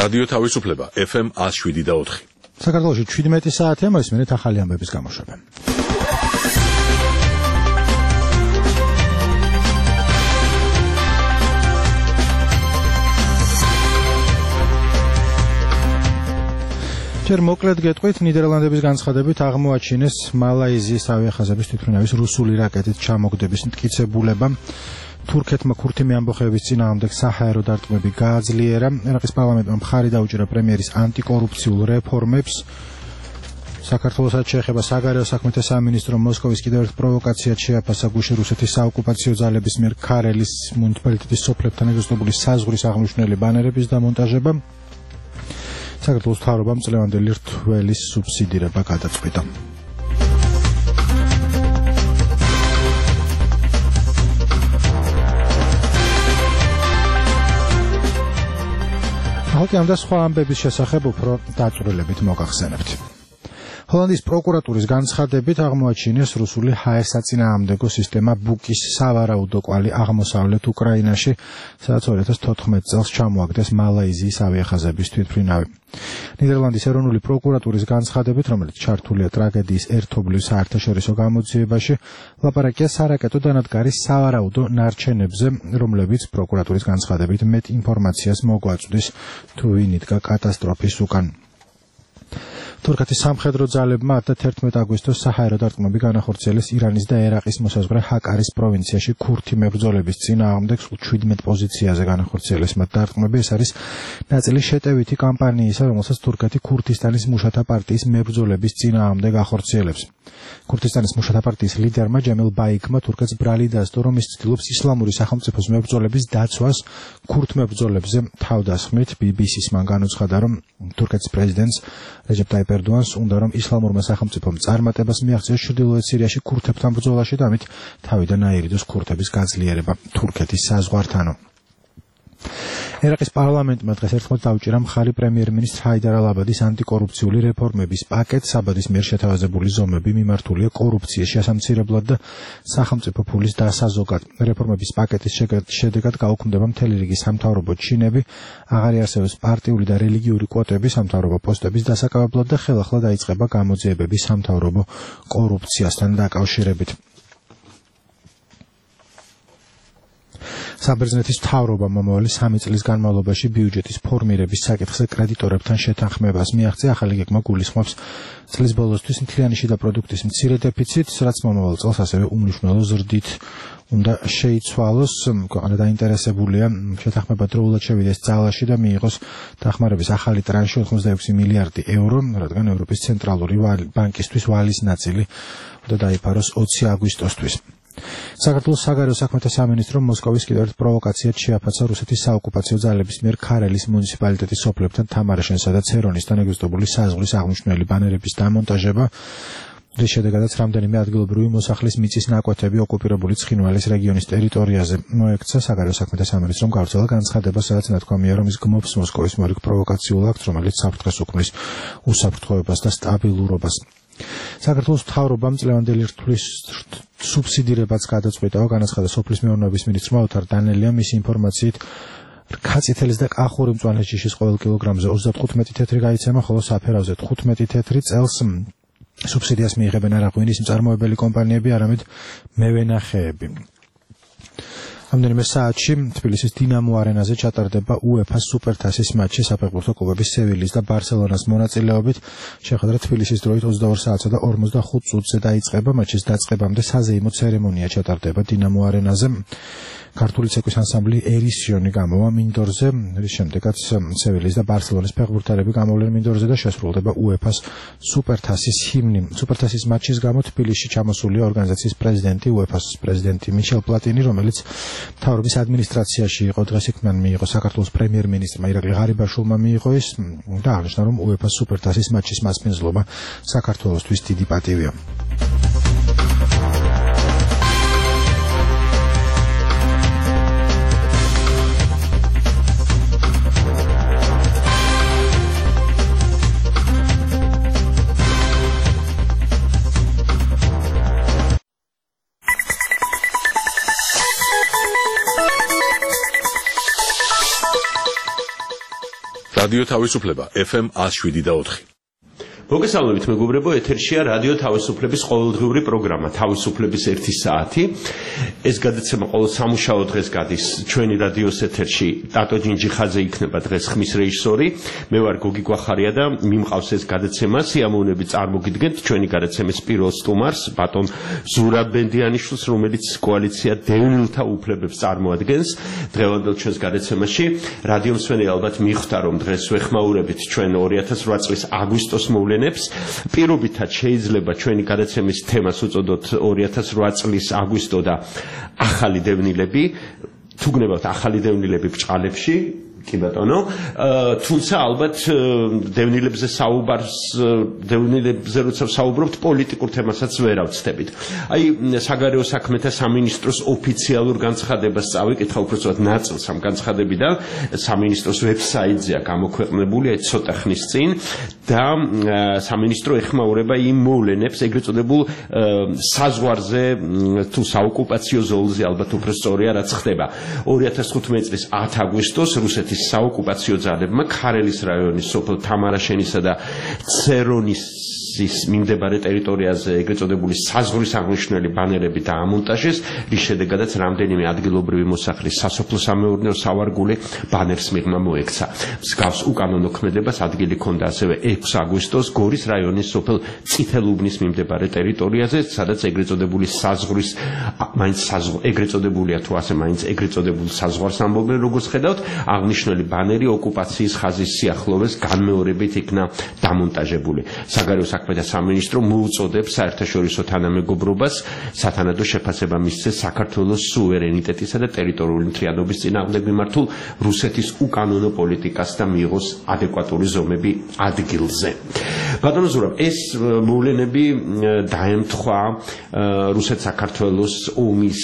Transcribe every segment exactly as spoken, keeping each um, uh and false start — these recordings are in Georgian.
რადიო თავისუფლება ეფ ემ one oh seven და four. საქართველოში seventeen საათია მოისმენთ ახალი ამბების გამოშვება. ჯერ მოკლედ გეტყვით, ნიდერლანდების განცხადებით აღმოაჩინეს მალაიზიის ავიახაზების თვითმფრინავის რუსული რაკეტით ჩამოგდების მტკიცებულება. თურქეთმა ქურთიმი ამბოხების წინააღმდეგ საჰაერო დარტყმები გააძლიერა. ერაყის პარლამენტმა მხარი დაუჭირა პრემიერის ანტიკორუფციულ რეფორმებს. საქართველოსაც შეეხება საგარეო საქმეთა სამინისტრო მოსკოვის კიდევ ერთ პროვოკაციად შეაფასა გუშინ რუსეთის საოკუპაციო ძალების მიერ ქარელის მუნიციპალიტეტის სოფლებთან ეზოსტებული საზღვრის აღმნიშვნელი ბანერების დამონტაჟება. საქართველოს მთავრობამ წლევანდელი რთველის სუბსიდირება გადაწყვიტა. ახლა ამ და სხვა ამბების შესახებ უფრო დაწვრილებით მოგახსენებთ. ჰოლანდიის პროკურატურის განცხადებით აღმოაჩინეს რუსული ჰაერ-საწინააღმდეგო სისტემა ბუკის სავარაუდო კვალი აღმოსავლეთ უკრაინაში, სადაც two thousand fourteen წელს ჩამოაგდეს მალაიზიის ავიახაზების თვითმფრინავი. ნიდერლანდის ეროვნული პროკურატურის განცხადებით, რომელიც ჩართულია ტრაგედიის ერთობლივ საერთაშორისო გამოძიებაში, ლაპარაკია სარაკეტო დანადგარის სავარაუდო ნარჩენებზე, რომლებიც პროკურატურის განცხადებით მეტ ინფორმაციას მოგვაწვდის თუ ვინ იდგა კატასტროფის უკან. თურქეთის სამხედრო ძალებმა eleventh აგვისტოს საჰაერო დარტყმები განახორციელეს ირანის და ერაყის მოსაზღვრე ჰაკარის პროვინციაში ქურთი მებრძოლების წინააღმდეგ seventeen პოზიციაზე განახორციელეს მათ დარტყმები. ეს არის ნაწილი შეტევითი კამპანიისა, რომელსაც თურქეთი ქურთისტანის მუშათა პარტიის მებრძოლების წინააღმდეგ ახორციელებს. ქურთისტანის მუშათა პარტიის ლიდერმა ჯემილ ბაიქმა თურქეთს ბრალი დასდო, რომ ის ცდილობს ისლამური სახელმწიფოს მებრძოლების დაცვას ქურთ მებრძოლებზე თავდასხმით. ბი ბი სი-ს მან განუცხადა, რომ თურქეთის პრეზიდენტს რეჯეპ ტაიპ ერდოანს უნდა, რომ ისლამურმა სახელმწიფომ წარმატებას მიაღწიოს ჩრდილოეთ სირიაში ქურთებთან ბრძოლაში და ამით თავიდან აირიდოს ქურთების გაძლიერება თურქეთის საზღვართანო. ერაყის პარლამენტმა დღეს ერთხმად დაუჭირა მხარი პრემიერ-მინისტრ ჰაიდარ ალ-აბადის ანტიკორუფციული რეფორმების პაკეტს. აბადის მიერ შეთავაზებული ზომები მიმართულია კორუფციის შესამცირებლად და სახელმწიფო ფულის დასაზოგად. რეფორმების პაკეტის შედეგად გაუქმდება მთელი რიგი სამთავრობო ჩინები, აღარ იარსებებს პარტიული და რელიგიური კვოტები სამთავრობო პოსტების დასაკავებლად და ხელახლა დაიწყება გამოძიებები სამთავრობო კორუფციასთან დაკავშირებით. საბერძნეთის მთავრობამ მომავალი სამი წლის განმავლობაში ბიუჯეტის ფორმირების საკითხზე კრედიტორებთან შეთანხმებას მიაღწია. ახალი გეგმა გულისხმობს წლის ბოლოსთვის მთლიანი შიდა პროდუქტის მცირე დეფიციტს, რაც მომავალ წელს ასევე უმნიშვნელო ზრდით უნდა შეიცვალოს. ქვეყანა დაინტერესებულია შეთანხმება დროულად შევიდეს ძალაში და მიიღოს დახმარების ახალი ტრანში ოცდაექვსი მილიარდი ევრო, რადგან ევროპის ცენტრალური ბანკისთვის ვალის ნაწილი უნდა დაიფაროს ოცი აგვისტოსთვის. საქართველოს საგარეო საქმეთა სამინისტრო მოსკოვის კიდევ ერთ პროვოკაციად შეაფასა რუსეთის საოკუპაციო ძალების მიერ ქარელის მუნიციპალიტეტის სოფლებთან თამარაშენსა და ცერონისთან ეგზისტებული საზღვრის აღმნიშვნელი ბანერების დამონტაჟება. რის შედეგადაც რამდენიმე ადგილობრივი მოსახლის მიწის ნაკვეთები ოკუპირებული ცხინვალის რეგიონის ტერიტორიაზე მოექცა. საგარეო საქმეთა სამინისტრომ გავრცელა განცხადება, სადაც ნათქვამია, რომ ის გმობს მოსკოვის მორიგ პროვოკაციულ აქტს, რომელიც საფრთხეს უქმნის უსაფრთხოებას და სტაბილურობას. საქართველოს მთავრობამ წლევანდელი რთვლის სუბსიდირებაც გადაწყვიტა. განაცხადა სოფლის მეურნეობის მინისტრმა ოთარ დანელიამ. მისი ინფორმაციით ქაცითელის და კახური მწვანე ჯიშის ყოველ კილოგრამზე ოცდათხუთმეტი თეთრი გაიცემა, ხოლო საფერავზე თხუთმეტი თეთრი. წელს სუბსიდიას მიიღებენ არა ღვინის მწარმოებელი კომპანიები, არამედ მევენახეები. რამდენიმე საათში თბილისის დინამო არენაზე ჩატარდება უეფა-ს სუპერთასის მატჩი საფეხბურთო კლუბების სევილის და ბარსელონას მონაწილეობით. შეხვედრა თბილისის დროით ოცდაორ საათსა და ორმოცდახუთ წუთზე დაიწყება. მატჩის დაწყებამდე საზეიმო ცერემონია ჩატარდება დინამო არენაზე. ქართული ცეკვის ანსამბლი ერისიონი გამოვა მინდორზე, რის შემდეგაც სევილის და ბარსელონის ფეხბურთელები გამოვლენ მინდორზე და შესრულდება უეფა-ს სუპერთასის ჰიმნი. სუპერთასის მატჩის გამო თბილისში ჩამოსულია ორგანიზაციის პრეზიდენტი, უეფა-ს პრეზიდენტი მიშელ პლატინი, რომელიც მთავრობის ადმინისტრაციაში იყო. დღეს იქ მან მიიღო საქართველოს პრემიერ-მინისტრმა ირაკლი ღარიბაშვილმა მიიღო ის და აღნიშნა, რომ უეფა-ს სუპერთასის მატჩის მასპინძლობა საქართველოსთვის დიდი პატივია. რადიო თავისუფლება F M one oh seven point four. მოგესალმებით მეგობრებო, ეთერშია რადიო თავისუფლების ყოველდღიური პროგრამა თავისუფლების ერთი საათი. ეს გადაცემა ყოველ სამუშაო დღეს გადის ჩვენი რადიოს ეთერში. ტატო ჯინჯიხაძე იქნება დღეს ხმის რეჟისორი. მე ვარ გოგი გვახარია და მიმყავს ეს გადაცემა. სიამოვნებით წარმოგიდგენთ ჩვენი გადაცემის პირველ სტუმარს, ბატონ ზურაბ ბენდიანიშვილს, რომელიც კოალიცია დევნილთა უფლებებს წარმოადგენს. დღევანდელ ჩვენს გადაცემაში რადიო მსმენელი ალბათ მიხვდა, რომ დღეს ვეხმაურებით ჩვენ ორი ათას ოთხ წლის აგვისტოს მოვლენებს. პირობითად შეიძლება ჩვენი გადაცემის თემას უწოდოთ ორი ათას ოთხ წლის აგვისტო და ახალი დევნილები, თუ გნებავთ ახალი დევნილები ბჭყალებში, კი ბატონო, თუმცა ალბათ დევნილებზე საუბარს, დევნილებზე როცა საუბრობთ, პოლიტიკურ თემასაც ვერ ავწდებით. აი, საგარეო საქმეთა სამინისტროს ოფიციალურ განცხადებას წავიკითხა, უბრალოდ ნაწილს ამ განცხადებიდან, სამინისტროს ვებსაიტზეა გამოქვეყნებული, აი ცოტა ხნის წინ და სამინისტრო ეხმაურება იმ მოვლენებს, ეგრეთ წოდებულ საზღვარზე თუ საოკუპაციო ზოლზე, ალბათ უფრო სწორია, რაც ხდება. ორი ათას თხუთმეტი წლის ათი აგვისტოს რუსეთის საოკუპაციო ძალებმა ქარელის რაიონის სოფელ თამარაშენისა და ცერონის მიმდებარე ტერიტორიაზე ეგრეთ წოდებული საზღვრის აღნიშნული ბანერები დაამონტაჟეს, რის შედეგადაც რამდენიმე ადგილობრივი მოსახლის სასოფლო-სამეურნეო სავარგული ბანერს მიღმა მოექცა. მსგავს უკანონო ქმედებას ადგილი ჰქონდა ასევე ექვსი აგვისტოს გორის რაიონის სოფელ წითელუბნის მიმდებარე ტერიტორიაზე, სადაც ეგრეთ წოდებული საზღვრის მაინც ეგრეთ წოდებულია თუ ასე მაინც ეგრეთ წოდებულ საზღვარს ამბობენ, როგორც ხედავთ, აღნიშნული ბანერი ოკუპაციის ხაზის სიახლოვეს განმეორებით იქნა დამონტაჟებული. საგარეო საქმეთა სამინისტრო მოუწოდებს საერთაშორისო თანამეგობრობას სათანადო შეფასება მისცეს საქართველოს სუვერენიტეტისა და ტერიტორიული მთლიანობის წინააღმდეგ მიმართულ რუსეთის უკანონო პოლიტიკას და მიიღოს ადეკვატური ზომები ადგილზე. ბატონო ზურაბ, ეს მოვლენები დაემთხვა რუსეთ-საქართველოს ომის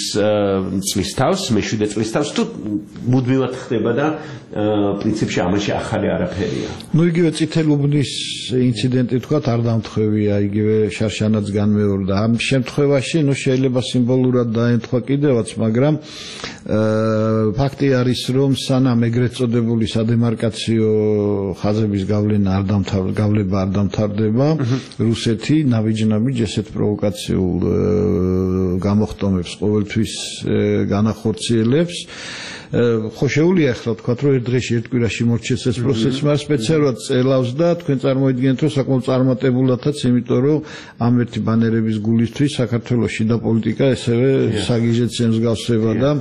წლის თავს, მეშვიდე წლის თავს, თუ მუდმივად ხდება და პრინციპში ამაში ახალი არაფერია. ნუ იგივე წითელუბნის ინციდენტი თქვათ არ დამთხვევია, იგივე შარშანაც განმეორდა. ამ შემთხვევაში ნუ შეიძლება სიმბოლურად დაემთხვა კიდევაც, მაგრამ ფაქტი არის, რომ სანამ ეგრეთ წოდებული სადემარკაციო ხაზების გავლენა არ დამთავრდება, გავლება არ დამთავრდება, რუსეთი ნაბიჯ-ნაბიჯ ესეთ პროვოკაციულ გამოხტომებს ყოველთვის განახორციელებს. ხო შეუძლია ახლა თქვა, რომ ერთ დღეში ერთ კვირაში მოჩეს ეს პროცესი, მაგრამ სპეციალურად წელავს და თქვენ წარმოიდგინეთ, რომ საკმაოდ წარმატებულათაც, იმიტომ რომ ამ ერთი ბანერების გულისთვის საქართველოს შიდა პოლიტიკა ესევე საგიჟეთს ემსგავსება და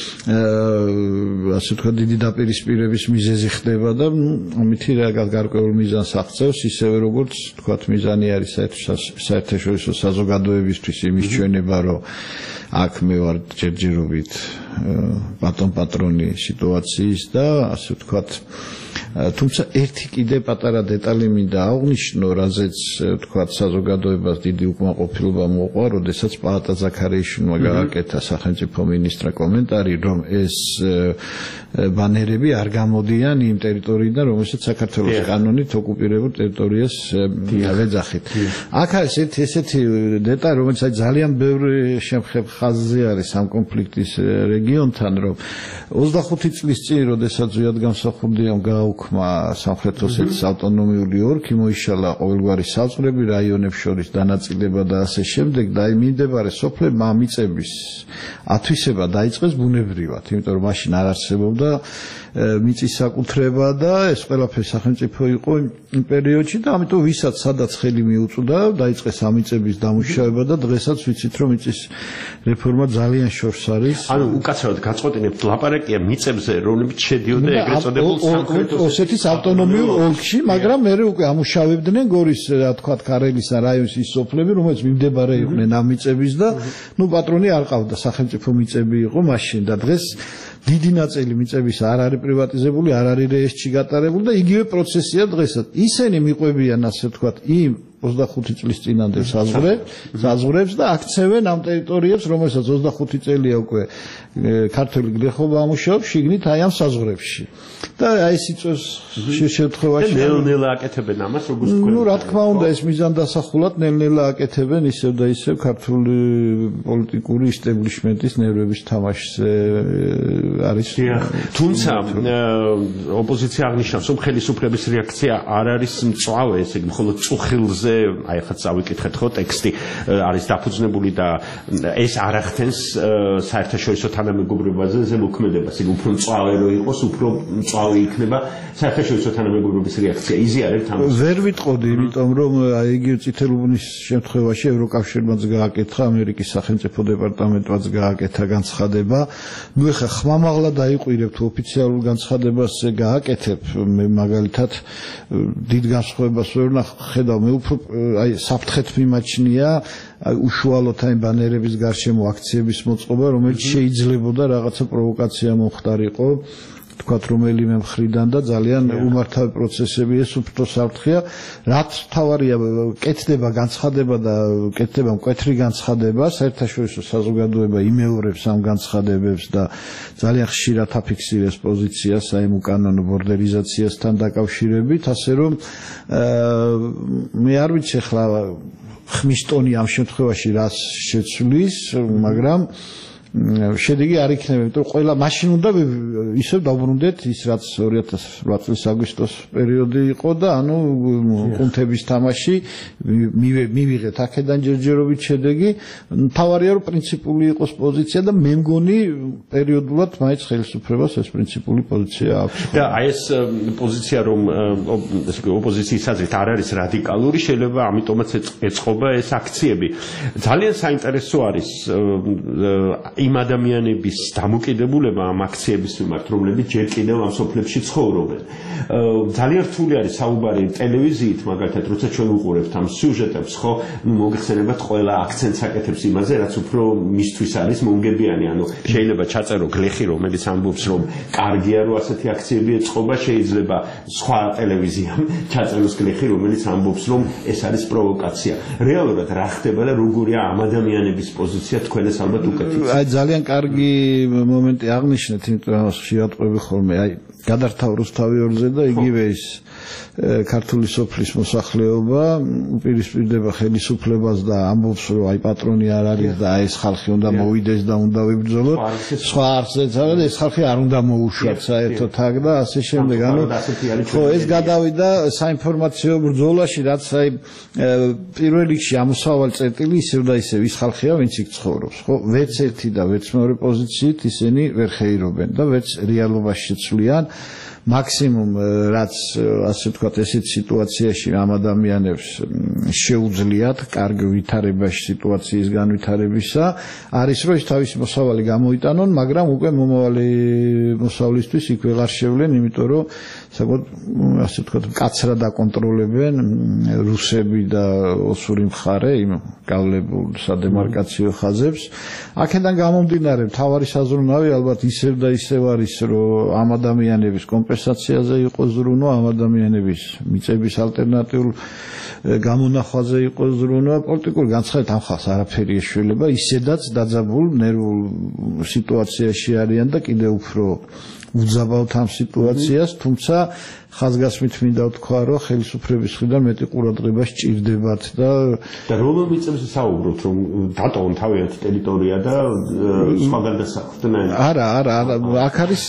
ასე თქვა დიდი დაპირისპირების მიზეზი ხდება და ამითი რაღაც გარკვეულ მიზანს აღწევს, ისევე როგორც თქვა მიზანი არის საერთაშორისო საზოგადოებისთვის იმის ჩვენება, რომ აქ მე ვარ ჯერჯერობით ბატონ პატრონი სიტუაციის და ასე ვთქვათ, თუმცა ერთი კიდე პატარა დეტალი მინდა აღვნიშნო, რაზეც ვთქვათ საზოგადოებას დიდი უკმაყოფილება მოყვა, როდესაც პალატა ზაქარიაშვილმა გააკეთა სახელმწიფო მინისტრმა კომენტარი, რომ ეს ბანერები არ გამოდიან იმ ტერიტორიიდან, რომელსაც საქართველოს კანონით ოკუპირებულ ტერიტორიას ეძახით. აქ არის ერთი ესეთი დეტალი, რომელიც ძალიან ბევრი შემხებ ხაზზე არის ამ კონფლიქტის რეგიონთან, რომ ოცდახუთი წლის წინ, როდესაც ზვიად გამსახურდიამ გააუქმა სამხრეთ ოსეთის ავტონომიური ოლქი, მოიშალა ყოველგვარი საზღვრები რაიონებს შორის დანაწილება და ასე შემდეგ და იმ მიმდებარე სოფლებმა მიწების ათვისება დაიწყეს ბუნებრივად, იმიტომ რომ მაშინ არ არსებობდა მიწის საკუთრება და ეს ყველაფერი სახელმწიფო იყო იმ პერიოდში და ამიტომ ვისაც სადაც ხელი მიუწვდა, დაიწყეს ამიწების დამუშავება და დღესაც ვიცით, რომ მიწის რეფორმა ძალიან შორს არის. ანუ უკაცრავად გაწყვეტინებთ, ლაპარაკია მიწებზე, რომლებიც შედიოდა ეგრეთ წოდებულ სამხრეთ ოსეთის ავტონომიურ ოლქში, მაგრამ მე უკვე ამუშავებდნენ გორის, რა თქვათ, ქარელის რაიონის ის სოფლები, რომელიც მიმდებარე იყვნენ ამ მიწების და ნუ პატრონი არ ყავდა, სახელმწიფო მიწები იყო მაშინ და დღეს დიდი ნაწილი მიწების არ არის პრივატიზებული, არ არის რეესტრში გატარებული და იგივე პროცესია დღესაც. ისინი მიყვებიან, ასე ვთქვათ, იმ ოცდახუთი წლის წინანდელ საზღვრებს, საზღვრებს და აქცევენ ამ ტერიტორიებს, რომელსაც ოცდახუთი წელია უკვე ქართული გლეხობა ამუშავებს შიგნით აი ამ საზღვრებში. და აი ეს იწევს შემთხვევაში ნელ-ნელა აკეთებენ ამას, როგორც თქვენ. ნუ რა თქმა უნდა, ეს მიზანდასახულად ნელ-ნელა აკეთებენ ისევ და ისევ ქართული პოლიტიკური ისტებლიშმენტის ნერვების თამაშზე არის. თუმცა ოპოზიცია აღნიშნავს, რომ ხელისუფლების რეაქცია არ არის მწვავე, ესე იგი, მხოლოდ წუხილზე, აი ახლა წავიკითხეთ ხო ტექსტი არის დაფუძნებული და ეს არ ახდენს საერთაშორისო თანამეგობრობაზე ზემოქმედებას, იგი უფრო მწვავე რო იყოს, უფრო მწვავე იქნება საერთაშორისო თანამეგობრობის რეაქცია. იზიარებთ ამას? ვერ ვიტყოდი, იმიტომ რომ აი იგივე წითელი უბნის შემთხვევაში ევროკავშირმაც გააკეთა, ამერიკის სახელმწიფო დეპარტამენტმაც გააკეთა განცხადება. ნუ ეხლა ხმამაღლა დაიყვირებთ ოფიციალურ განცხადებას გააკეთებ, მე მაგალითად დიდ განსხვავებას ვერ ხედავ, მე უფრო აი საფრთხეთ მიმაჩნია უშუალოდ აი ბანერების გარშემო აქციების მოწყობა, რომელიც შეიძლებოდა რაღაცა პროვოკაცია მომხდარიყო, თქვათ რომელიმე მხრიდან და ძალიან უმართავი პროცესები ეს უფრო საფრთხეა, რაც თავარია კეთდება განცხადება და კეთდება მკვეთრი განცხადება, საერთაშორისო საზოგადოება იმეორებს ამ განცხადებებს და ძალიან ხშირად აფიქსირებს პოზიციას აი ამ უკანონო ბორდერიზაციასთან დაკავშირებით, ასე რომ მე არ ვიცი ახლა ხმის ტონი ამ შემთხვევაში რას შეცვლის, მაგრამ შედეგი არ იქნება, იმიტომ რომ ყველა მაშინ უნდა ისევ დავბრუნდეთ ის რაც ორი ათას ოთხ წლის აგვისტოს პერიოდი იყო და ანუ კუნთების თამაში მივიღეთ აქედან ჯერჯერობით შედეგი, თავარია რომ პრინციპული იყოს პოზიცია და მე მგონი პერიოდულად მაინც ხელისუფლებას ეს პრინციპული პოზიცია აქვს. და აი ეს პოზიცია რომ ესე იგი ოპოზიციის აზრით არ არის რადიკალური, შეიძლება ამიტომაც ეწყობა ეს აქციები. ძალიან საინტერესო არის იმ ადამიანების დამოკიდებულება ამ აქციების მიმართ, რომლებიც ჯერ კიდევ ამ სოფლებში ცხოვრობენ. ძალიან რთული არის საუბარი ტელევიზიით, მაგალითად, როცა ჩვენ უყურებთ ამ სიუჟეტებს, ხო, მოგეხსენებათ ყველა აქცენტს აკეთებს იმაზე, რაც უფრო მისთვის არის მომგებიანი, ანუ შეიძლება ჩაწერო გლეხი, რომელიც ამბობს, რომ კარგია, რომ ასეთი აქციები ეწყობა, შეიძლება სხვა ტელევიზიამ ჩაწეროს გლეხი, რომელიც ამბობს, რომ ეს არის პროვოკაცია. რეალურად რა ხდება და როგორია ამ ადამიანების პოზიცია, თქვენ ეს ალბათ უკეთებს. აი ძალიან კარგი მომენტი აღნიშნეთ, იმიტომ რომ ხშირად ყვები ხოლმე, აი გადართავ რუსთავიორზე და იგივე ის ქართული სოფლის მოსახლეობა უპირისპირდება ხელისუფლებას და ამბობს, რომ აი პატრონი არ არის და აი ეს ხალხი უნდა მოვიდეს და უნდა ვიბრძოლოთ. სხვა არცეც არა და ეს ხალხი არ უნდა მოუშვათ საერთოდ აქ და ასე შემდეგ. ანუ ხო ეს გადავიდა საინფორმაციო ბრძოლაში, რაც აი პირველ რიგში ამოსავალი წერტილი ისევ და ისევ ის ხალხია, ვინც იქ ცხოვრობს. ხო, ვერც ერთი და ვერც მეორე პოზიციით ისინი ვერ ხეირობენ და ვერც რეალობაში შეცვლიან. მაქსიმუმ რაც ასე ვთქვათ ესეთ სიტუაციაში ამ ადამიანებს შეუძლიათ კარგი ვითარებაში სიტუაციის განვითარებისა არის რომ ის თავისი მოსავალი გამოიტანონ, მაგრამ უკვე მომავალი მოსავლისთვის იქ ვეღარ შევლენ, იმიტომ რომ საკუთარ ასე ვთქვათ მკაცრად აკონტროლებენ რუსები და ოსური მხარე იმ გავლებულ სადემარკაციო ხაზებს. აქედან გამომდინარე მთავარი საზრუნავი ალბათ ისევ და ისევ არის, რომ ამ ადამიანების კომპენსაციაზე იყოს ზრუნვა, ამ ადამიანების მიწების ალტერნატიულ გამონახვაზე იყოს ზრუნვა, პოლიტიკური განცხადებით ამ ხალხს არაფერი ეშველება, ისედაც დაძაბულ ნერვულ სიტუაციაში არიან და კიდევ უფრო უძაბავთ ამ სიტუაციას, თუმცა ხაზგასმით მინდა ვთქვა, რომ ხელისუფლების მხრიდან მეტი ყურადღება სჭირდებათ და და რომელ მიწებზე საუბრობთ, რომ დატოვონ თავიანთი ტერიტორია და სხვა გადასახდნენ? არა, არა, არა, აქ არის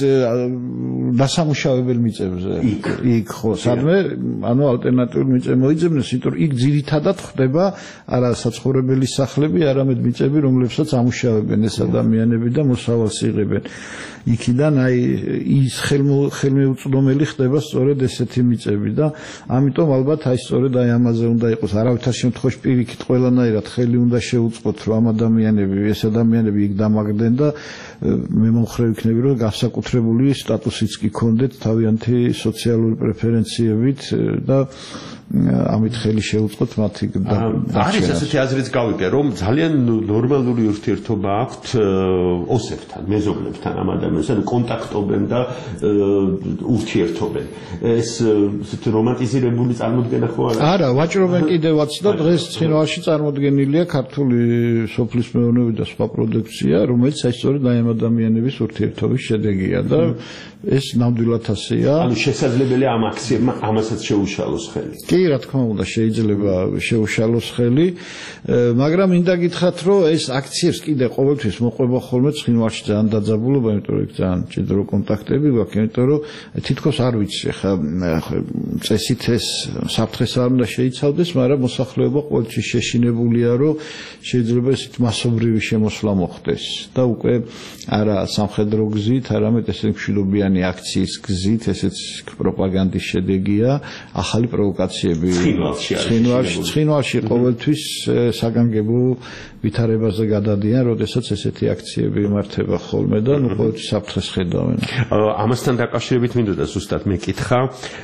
დასამუშავებელ მიწებზე. იქ ხო, სადმე, ანუ ალტერნატიული მიწები მოიძებნეს, იმიტომ რომ იქ ძირითადად ხდება არა საცხოვრებელი სახლები, არამედ მიწები, რომლებსაც ამუშავებენ ეს ადამიანები და მოსავალს იღებენ. იქიდან აი ის ხელმეუწვდომელი ხდება სწორედ ესეთი მიწები და ამიტომ ალბათ აი სწორედ აი ამაზე უნდა იყოს, არავითარ შემთხვევაში პირიქით ყველანაირად ხელი უნდა შეუწყოთ, რომ ამ ადამიანები, ეს ადამიანები იქ დამაგდნენ და მე მომხრე ვიქნები, რომ განსაკუთრებული სტატუსიც კი ქონდეთ თავიანთი სოციალური პრეფერენციებით და ამით ხელი შეუწყოთ მათი დარჩენას. არის ესეთი აზრიც გავიგე, რომ ძალიან ნორმალური ურთიერთობა აქვთ ოსებთან, მეზობლებთან ამ ადამიანებთან. ადამიანს, ანუ კონტაქტობენ და ურთიერთობენ. ეს რომანტიზირებული წარმოდგენა ხო არა? არა, ვაჭრობენ კიდევაც და დღეს ცხინვალში წარმოდგენილია ქართული სოფლის მეურნეობა და სხვა პროდუქცია, რომელიც საერთოდ აი ამ ადამიანების ურთიერთობის შედეგია და ეს ნამდვილად ასეა. ანუ შესაძლებელია ამ აქციებმა ამასაც შეუშალოს ხელი. კი, რა თქმა უნდა, შეიძლება შეუშალოს ხელი, მაგრამ მინდა გითხრათ, რომ ეს აქციებს კიდე ყოველთვის მოყვება ხოლმე ცხინვალში ძალიან დაძაბულობა, იმიტომ რომ ძალიან ჭიდრო კონტაქტები გვაქვს, იმიტომ რომ თითქოს არ ვიცი, ხა წესით ეს საფრთხეს არ უნდა შეიცავდეს, მაგრამ მოსახლეობა ყოველთვის შეშინებულია, რომ შეიძლება ესეთ მასობრივი შემოსვლა მოხდეს და უკვე არა სამხედრო გზით, არამედ ესეთი მშვიდობიანი აქციის გზით, ესეც პროპაგანდის შედეგია, ახალი პროვოკაციები ცხინვალში, ცხინვალში ყოველთვის საგანგებო ვითარებაზე გადადიან, როდესაც ესეთი აქციები იმართება ხოლმე და ნუ ყოველთვის საფრთხეს ხედავენ. ამასთან დაკავშირებით მინდოდა ზუსტად მეკითხა,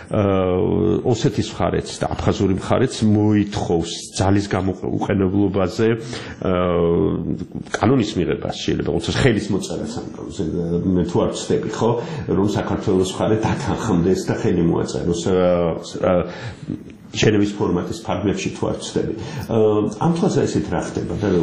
ოსეთის მხარეც და აფხაზური მხარეც მოითხოვს ძალის გამოყენებლობაზე კანონის მიღებას, შეიძლება უცებ ხელის მოწერას ამბავს, მე თუ არ ვცდები, ხო, რომ საქართველოს მხარე დათანხმდეს და ხელი მოაწეროს ჟენევის ფორმატის ფარგლებში თუ არ ვცდები. ამ თვალსა ესეთ რა ხდება და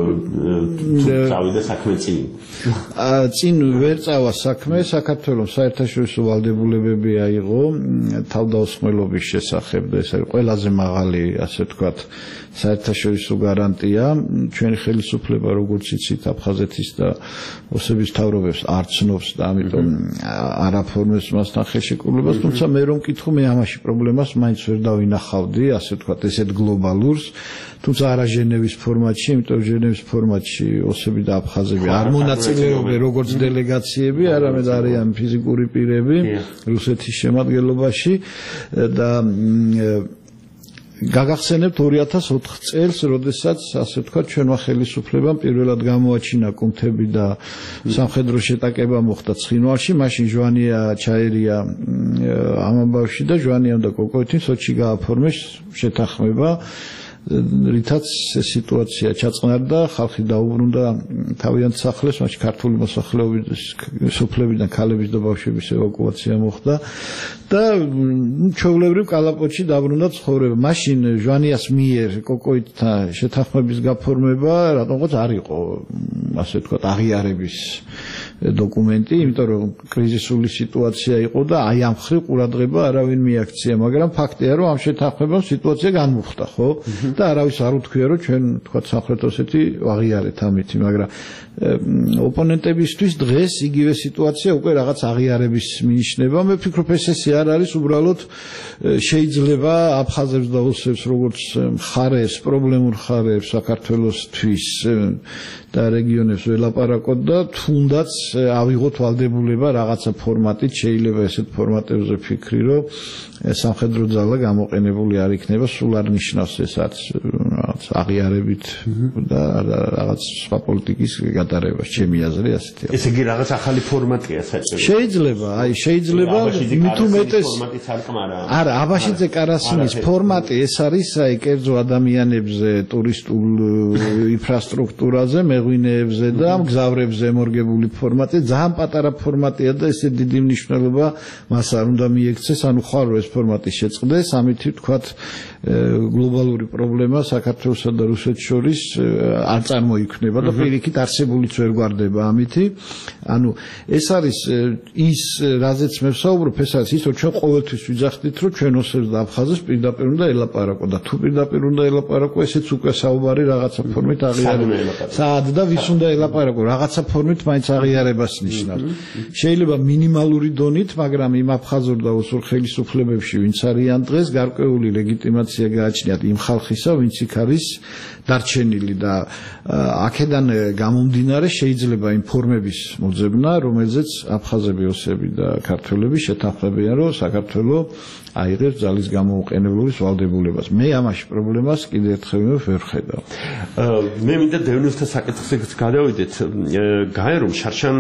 თუ წავიდა საქმე წინ? წინ ვერ წავა საქმე, საქართველოს საერთაშორისო ვალდებულებები აიღო თავდაუსხმელობის შესახებ და ეს არის ყველაზე მაღალი, ასე ვთქვათ, საერთაშორისო გარანტია. ჩვენი ხელისუფლება, როგორც იცით, აფხაზეთის და ოსეთის მთავრობებს არ ცნობს და ამიტომ არ აფორმებს მასთან ხელშეკრულებას, თუმცა მე რომ მკითხო, მე ამაში პრობლემას მაინც ვერ დავინახავდი, ასე ვთქვათ, ესეთ გლობალურს, თუმცა არა ჟენევის ფორმატში, იმიტომ რომ ჟენევის ფორმატში ოსები და აფხაზები არ მონაწილეობენ როგორც დელეგაციები, არამედ არიან ფიზიკური პირები რუსეთის შემადგენლობაში და გაგახსენებთ ორი ათას ოთხ წელს, როდესაც ასე ვთქვათ, ჩვენმა ხელისუფლებამ პირველად გამოაჩინა კუნთები და სამხედრო შეტაკება მოხდა ცხინვალში, მაშინ ჟვანია ჩაერია ამ ამბავში და ჟვანიამ და კოკოეთին სოჭში გააფორმეს შეთანხმება, რითაც სიტუაცია ჩაწყნარდა, ხალხი დაუბრუნდა თავიანთ სახლებს, მაშინ ქართული მოსახლეობის სოფლებიდან ქალების და ბავშვების ევაკუაცია მოხდა და ჩვეულებრივ კალაპოტში დაბრუნდა ცხოვრება. მაშინ ჟვანიას მიერ კოკოეთთან შეთანხმების გაფორმება რატომღაც არ იყო, ასე ვთქვათ, აღიარების დოკუმენტი, იმიტომ რომ კრიზისული სიტუაცია იყო და აი ამ ხრივ ყურადღება არავინ მიაქცია, მაგრამ ფაქტია, რომ ამ შეთანხმებამ სიტუაცია განმუხტა, ხო? და არავის არ უთქვია, რომ ჩვენ თქვათ სამხრეთ ოსეთი ვაღიარეთ ამითი, მაგრამ ოპონენტებისთვის დღეს იგივე სიტუაცია უკვე რაღაც აღიარების მინიშნება. მე ვფიქრობ, ეს არ არის უბრალოდ შეიძლება აფხაზებს და ოსებს როგორც მხარეს, პრობლემურ მხარეს საქართველოსთვის და რეგიონებს ველაპარაკოთ და თუნდაც ავიღოთ ვალდებულება რაღაცა ფორმატით, შეიძლება ესეთ ფორმატებზე ფიქრი, რომ სამხედრო ძალა გამოყენებული არ იქნება, სულ არ ნიშნავს ეს რაც აღიარებით და რაღაც სხვა პოლიტიკის გატარებას, ჩემი აზრი ასეთი. ესე იგი რაღაც ახალი ფორმატია საჭირო. შეიძლება, აი შეიძლება მით უმეტეს არა, აბაშიძე კარასინის ფორმატი ეს არის, აი კერძო ადამიანებზე, ტურისტულ ინფრასტრუქტურაზე, მეღვინეებზე და მგზავრებზე მორგებული ფორმატი, ძალიან პატარა ფორმატია და ესე დიდი მნიშვნელობა მას არ უნდა მიექცეს, ანუ ხარო ეს ფორმატი შეწყდეს, ამით ვთქვათ, გლობალური პრობლემა საქართველოსა და რუსეთს შორის არ წარმოიქმნება და პირიქით არსებულიც ვერ გვარდება ამითი. ანუ ეს არის ის, რაზეც მე ვსაუბრობ, ეს არის ის, რომ ჩვენ ყოველთვის ვიძახდით, რომ ჩვენ ოსებს და აფხაზებს პირდაპირ უნდა ელაპარაკო და თუ პირდაპირ უნდა ელაპარაკო, ესეც უკვე საუბარი რაღაცა ფორმით აღიარება. საად და ვის უნდა ელაპარაკო, რაღაცა ფორმით მაინც აღიარებას ნიშნავს. შეიძლება მინიმალური დონით, მაგრამ იმ აფხაზურ და ოსურ ხელისუფლებებში, ვინც არიან დღეს, გარკვეული ლეგიტიმაცია გააჩნიათ იმ ხალხისა, ვინც იქ არის დარჩენილი და აქედან გამომდინარე შეიძლება იმ ფორმების მოძებნა, რომელზეც აფხაზები, ოსები და ქართველები შეთანხმებიან, რომ საქართველოს აიღებს ძალის გამოუყენებლობის ვალდებულებას. მე ამაში პრობლემას კიდევ ერთხელ ვერ ხედავ. მე მინდა დევნილთა საკითხზეც გადავიდეთ. გაი რომ შარშან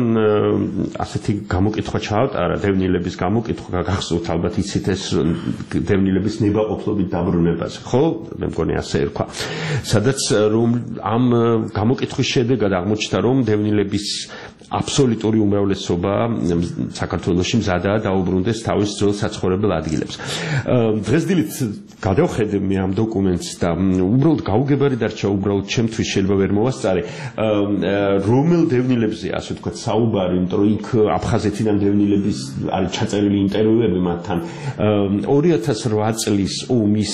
ასეთი გამოკითხვა ჩაატარა დევნილების გამოკითხვა გახსოვთ ალბათ იცით ეს დევნილების ნებაყოფლობით დაბრუნებაზე, ხო? მე მგონი ასე ერქვა. სადაც რომ ამ გამოკითხვის შედეგად აღმოჩნდა რომ დევნილების აბსოლუტური უმრავლესობა საქართველოში მზადაა დაუბრუნდეს თავის ძველ საცხოვრებელ ადგილებს. დღესდილით გადავხედე მე ამ დოკუმენტს და უბრალოდ გაუგებარი დარჩა უბრალოდ ჩემთვის შეიძლება ვერ მოვასწარე რომელ დევნილებზეა ასე ვთქვათ საუბარი, იმიტომ რომ იქ აფხაზეთიდან დევნილების არის ჩაწერილი ინტერვიუები მათთან. ორი ათას რვა წლის ომის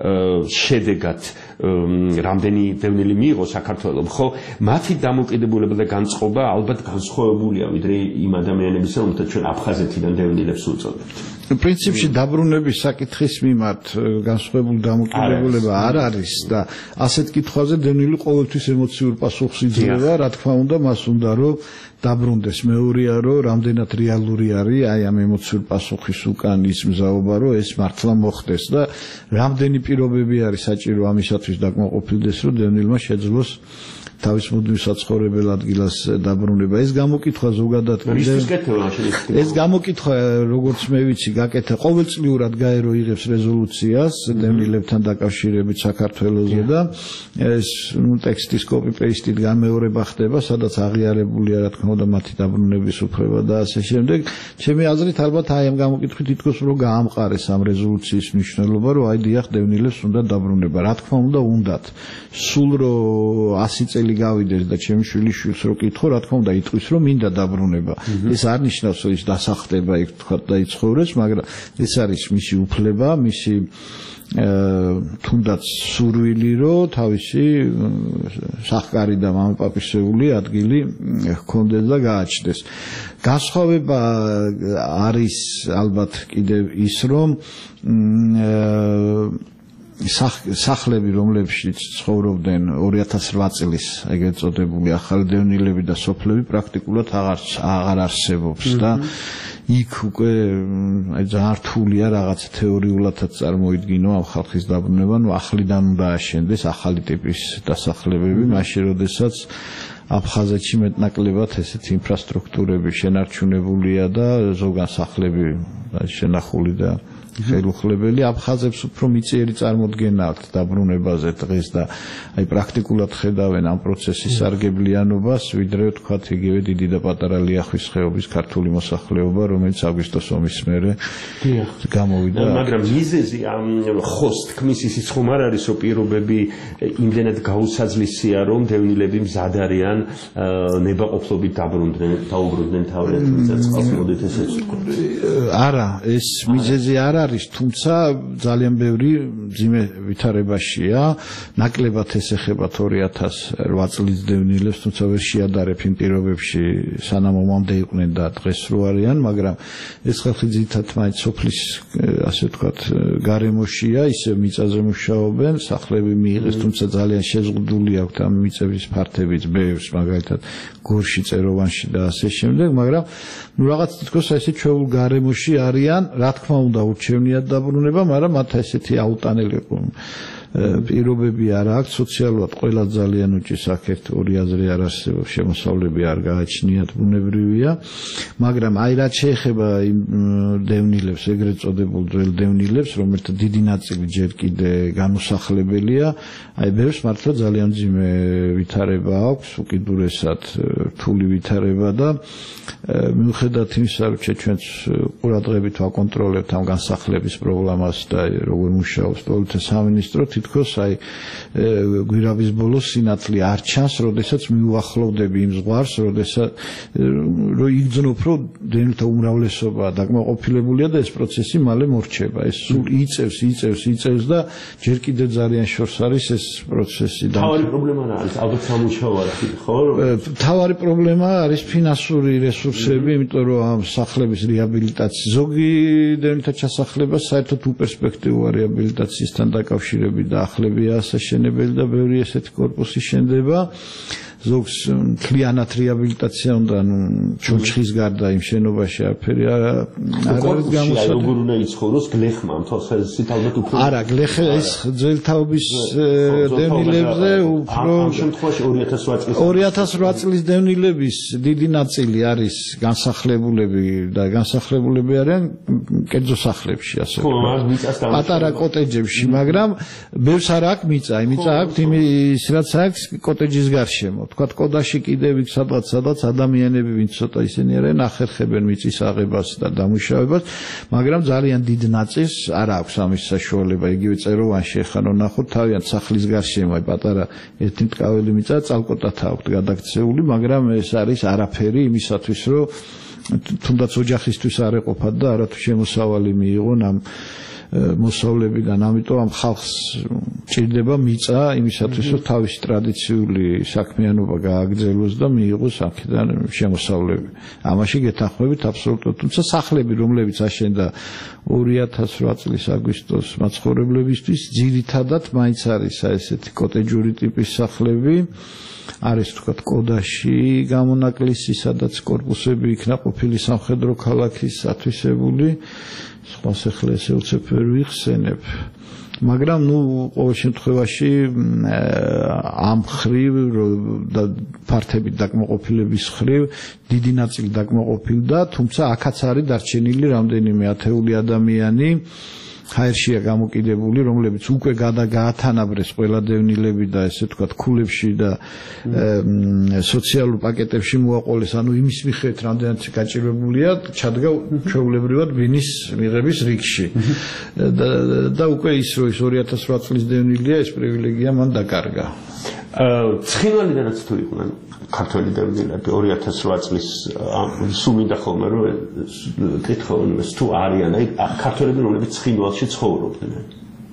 შედეგად რამდენი დევნილი მიიღო საქართველოს, ხო? მათი დამოკიდებულება და განწყობა ალბათ განსხვავებულია ვიდრე იმ ადამიანებისა, რომელთა ჩვენ აფხაზეთიდან დევნილებს უწოდებთ. პრინციპში დაბრუნების საკითხის მიმართ განსხვავებული დამოკიდებულება არ არის და ასეთ კითხვაზე დევნილი ყოველთვის ემოციურ პასუხს იძლევა, რა თქმა უნდა, მას უნდა რომ დაბრუნდეს. მეორეა რომ რამდენად რეალური არის აი ამ ემოციურ პასუხის უკან ის მზაობა რომ ეს მართლა მოხდეს და რამდენი პირობები არის საჭირო ამისათვის დაკმაყოფილდეს რომ დევნილმა შეძლოს თავის მუდმივ საცხოვრებელ ადგილას დაბრუნება. ეს გამოკითხვა ზოგადად ეს გამოკითხვა როგორც მე ვიცი გაკეთა ყოველწლიურად გაერო იღებს რეზოლუციას დევნილებთან დაკავშირებით საქართველოზე და ეს ნუ ტექსტის კოპი-პეისტით გამეორება ხდება, სადაც აღიარებულია რა თქმა უნდა მათი დაბრუნების უფლება და ასე შემდეგ. ჩემი აზრით ალბათ აი ამ გამოკითხვით თითქოს რომ გაამყარეს ამ რეზოლუციის მნიშვნელობა, რომ აი დიახ დევნილებს უნდა დაბრუნება. რა თქმა უნდა უნდათ. სულ რომ ასი წელი გავიდეს და ჩემი შვილი შვილს რო კითხო, რა თქმა უნდა იტყვის რომ მინდა დაბრუნება. ეს არ ნიშნავს რომ ის დასახდება იქ თქვა და იცხოვრებს, მაგრამ ეს არის მისი უფლება, მისი თუნდაც სურვილი რომ თავისი სახკარი და მამაპაპისეული ადგილი ჰქონდეს და გააჩნდეს. განსხვავება არის ალბათ კიდევ ის რომ სახლები რომლებშიც ცხოვრობდნენ ორი ათას რვა წლის ეგრეთ წოდებული ახალი დევნილები და სოფლები პრაქტიკულად აღარ აღარ არსებობს და იქ უკვე აი ძალიან რთულია რაღაც თეორიულადაც წარმოიდგინო ამ ხალხის დაბრუნება, ნუ ახლიდან უნდა აშენდეს ახალი ტიპის დასახლებები, მაშინ როდესაც აფხაზეთში მეტნაკლებად ესეთი ინფრასტრუქტურები შენარჩუნებულია და ზოგან სახლები შენახული და ხელუხლებელი. აფხაზებს უფრო მიწიერი წარმოდგენა აქვთ დაბრუნებაზე დღეს და აი პრაქტიკულად ხედავენ ამ პროცესის სარგებლიანობას, ვიდრე ვთქვათ იგივე დიდი და პატარა ლიახვის ხეობის ქართული მოსახლეობა, რომელიც აგვისტოს ომის მერე გამოვიდა. მაგრამ მიზეზი ამ ხოს თქმის ისიც ხომ არ არის, რომ პირობები იმდენად გაუსაძლისია, რომ დევნილები მზად არიან ნებაყოფლობით დაბრუნდნენ, დაუბრუნდნენ თავიანთ მიწას, მოდით ესეც ვთქვათ. არა, ეს მიზეზი არ არის, თუმცა ძალიან ბევრი მძიმე ვითარებაშია. ნაკლებად ეს ეხებათ ორი ათას რვა წლის დევნილებს, თუმცა ვერ შეადარებ იმ პირობებში, სანამ ომამდე იყვნენ და დღეს რო არიან, მაგრამ ეს ხალხი ძირითადად მაინც სოფლის ასე ვთქვათ გარემოშია, ისე მიწაზე მუშაობენ, სახლები მიიღეს, თუმცა ძალიან შეზღუდული აქვთ ამ მიწების ფართებიც ბევრს, მაგალითად გორში, წეროვანში და ასე შემდეგ, მაგრამ ნუ რაღაც თითქოს ესე ჩვეულ გარემოში არიან, რა თქმა უნდა ურჩევნიათ დაბრუნება, მაგრამ მათ ესეთი აუტანელი პირობები არ აქვს, სოციალურად ყველა ძალიან უჭის აქეთ ორი აზრი არ არსებობს, შემოსავლები არ გააჩნიათ, ბუნებრივია, მაგრამ აი რაც შეეხება იმ დევნილებს, ეგრეთ წოდებულ ძველ დევნილებს, რომელთა დიდი ნაწილი ჯერ კიდე განუსახლებელია, აი ბევრს მართლა ძალიან მძიმე ვითარება აქვს, უკიდურესად რთული ვითარება და მიუხედავად იმისა, რომ ჩვენც ყურადღებით ვაკონტროლებთ ამ განსახლების პრობლემას და როგორ მუშაობს პოლიცა სამინისტრო, თითქოს აი გვირაბის ბოლოს სინათლე არ ჩანს, როდესაც მიუახლოვდები იმ ზღვარს, როდესაც რომ იგრძნო უფრო დევნილთა უმრავლესობა დაკმაყოფილებულია და ეს პროცესი მალე მორჩება. ეს სულ იწევს, იწევს, იწევს და ჯერ კიდევ ძალიან შორს არის ეს პროცესი. თავარი პრობლემა რა არის? ალბათ სამუშაო არის, ხო? თავარი პრობლემა არის ფინანსური რესურსები, იმიტომ რომ ამ სახლების რეაბილიტაცია ზოგი დევნილთა ჩასახლება საერთოდ უპერსპექტივოა რეაბილიტაციისთან დაკავშირებით და ახლებია ასაშენებელი და ბევრი ესეთი კორპუსი შენდება ზოგს მთლიანად რეაბილიტაცია უნდა, ანუ ჩონჩხის გარდა იმ შენობაში არაფერი არ არის გამოსავალ. როგორ უნდა იცხოვროს გლეხმა, თორსაზით ალბათ უფრო არა, გლეხა ეს ძველთაობის დევნილებზე უფრო ამ შემთხვევაში ორი ათას რვა წლის დევნილების დიდი ნაწილი არის განსახლებულები და განსახლებულები არიან კერძო სახლებში, ასე ვთქვათ. პატარა კოტეჯებში, მაგრამ ბევრს არ აქვს მიწა, მიწა აქვს იმის რაც აქვს კოტეჯის გარშემო. თქვათ კოდაში კიდევ იქ სადღაც სადღაც ადამიანები ვინც ცოტა ისინი არიან ახერხებენ მიწის აღებას და დამუშავებას, მაგრამ ძალიან დიდ ნაწილს არ აქვს ამის საშუალება. იგივე წეროვანში ახლა ნახოთ თავიანთ სახლის გარშემო აი პატარა ერთი მტკაველი მიწა წალკოტად აქვს გადაქცეული, მაგრამ ეს არის არაფერი იმისათვის, რომ თუნდაც ოჯახისთვის არ ეყოფათ და არათუ შემოსავალი მიიღონ ამ მოსავლებიდან, ამიტომ ამ ხალხს ჭირდება მიწა იმისათვის, რომ თავისი ტრადიციული საქმიანობა გააგრძელოს და მიიღოს აქედან შემოსავლები. ამაში გეთანხმებით აბსოლუტურად, თუმცა სახლები, რომლებიც აშენდა ორი ათას რვა წლის აგვისტოს მაცხოვრებლებისთვის, ძირითადად მაინც არის ესეთი კოტეჯური ტიპის სახლები. არის თქვათ კოდაში გამონაკლისი, სადაც კორპუსები იქნა ყოფილი სამხედრო ქალაქის ათვისებული. სხვა სახლი ესე უცებ ვერ ვიხსენებ. მაგრამ ნუ ყოველ შემთხვევაში ამ ხრივ და ფართებით დაკმაყოფილების ხრივ დიდი ნაწილი დაკმაყოფილდა, თუმცა აქაც არის დარჩენილი რამდენიმე ათეული ადამიანი ჰაერშია გამოკიდებული, რომლებიც უკვე გადაგაათანაბრეს ყველა დევნილები და ესე ვთქვათ ქულებში და სოციალურ პაკეტებში მოაყოლეს, ანუ იმის მიხედვით რამდენად გაჭირვებულია, ჩადგა ჩვეულებრივად ბინის მიღების რიგში. და უკვე ის რომ ის ორი ათას რვა წლის დევნილია, ეს პრივილეგია მან დაკარგა. ცხინვალიდანაც თუ იყვნენ ქართველი დევნილები ორი ათას რვა წლის სულ მინდა ხოლმე რომ კითხავენ ეს თუ არიან აი ქართველები რომლებიც ცხინვალში ცხოვრობდნენ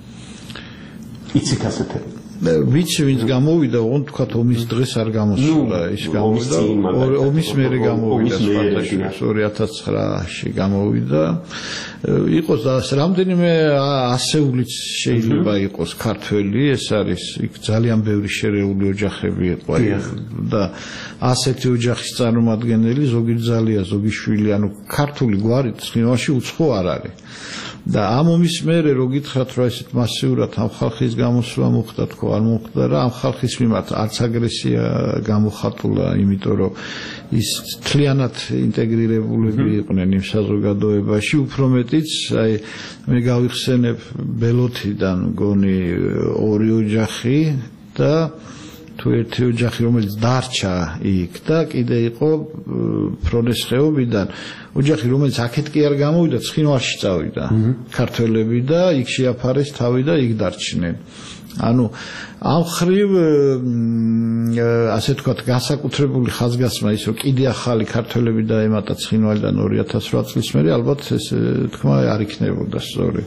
იცით ასეთები ვიცი ვინც გამოვიდა, ოღონდ თქვათ ომის დღეს არ გამოსულა, ის გამოვიდა ომის მერე გამოვიდა სპარტაკიოს ორი ათას ცხრაში გამოვიდა. იყოს რამდენიმე ასეულიც შეიძლება იყოს ქართველი, ეს არის იქ ძალიან ბევრი შერეული ოჯახები იყო და ასეთი ოჯახის წარმომადგენელი, ზოგი ძალია, ზოგი შვილი, ანუ ქართული გვარი ცხინვალში უცხო არ არის. და ამ ომის მერე რო გითხრათ რომ ესეთ მასიურად ამ ხალხის გამოსვლა მოხდა, თქო არ მოხდა რა, ამ ხალხის მიმართ არც აგრესია გამოხატულა, იმიტომ რომ ის მთლიანად ინტეგრირებულები იყვნენ იმ საზოგადოებაში, უფრო მეტიც აი მე გავიხსენებ ბელოთიდან გონი ორი ოჯახი და თუ ერთი ოჯახი რომელიც დარჩა იქ და კიდე იყო ფრონეს ხეობიდან ოჯახი რომელიც აქეთ კი არ გამოვიდა, ცხინვალში წავიდა ქართველები და იქ შეაფარეს თავი და იქ დარჩნენ. ანუ ამ ხრივ ასე ვთქვათ განსაკუთრებული ხაზგასმა ის რომ კიდე ახალი ქართველები დაემატა ცხინვალიდან ორი ათას რვა წლის მერე, ალბათ ეს თქმა არ იქნებოდა სწორი.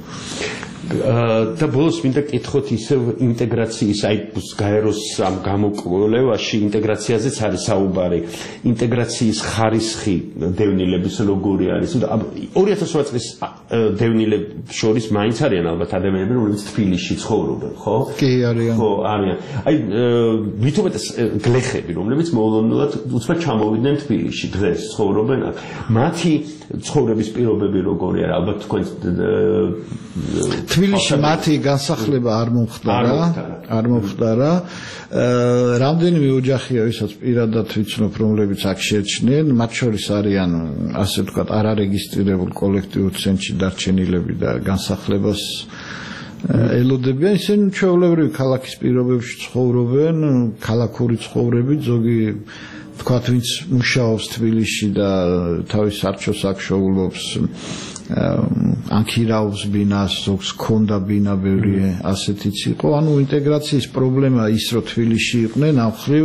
და ბოლოს მინდა კითხოთ ისევ ინტეგრაციის აი გაეროს ამ გამოკვლევაში ინტეგრაციაზეც არის საუბარი. ინტეგრაციის ხარისხი დევნილების როგორი არის? ორი ათას რვა წლის დევნილებს შორის მაინც არიან ალბათ ადამიანები, რომლებიც თბილისში ცხოვრობენ, ხო? კი, არიან. ხო, არიან. აი ვითომეთ გლეხები, რომლებიც მოულოდნელად უცბად ჩამოვიდნენ თბილისში, დღეს ცხოვრობენ აქ. მათი ცხოვრების პირობები როგორი არის? ალბათ თქვენ თბილისში მათი განსახლება არ მომხდარა, არ მომხდარა. რამდენიმე ოჯახია, ვისაც პირადად ვიცნობ, რომლებიც აქ შეჩნენ, მათ შორის არიან, ასე ვთქვათ, არარეგისტრირებულ კოლექტიურ ცენტრში დარჩენილები და განსახლებას ელოდებიან, ისინი ჩვეულებრივი ქალაქის პირობებში ცხოვრობენ, ქალაქური ცხოვრებით, ზოგი ვთქვათ, ვინც მუშაობს თბილისში და თავის არჩევს აქშოულობს, ანქირაობს ბინას, ზოგს ქონდა ბინა ბევრი ასეთიც იყო. ანუ ინტეგრაციის პრობლემა ის რომ თბილისში იყვნენ, ამ ხრივ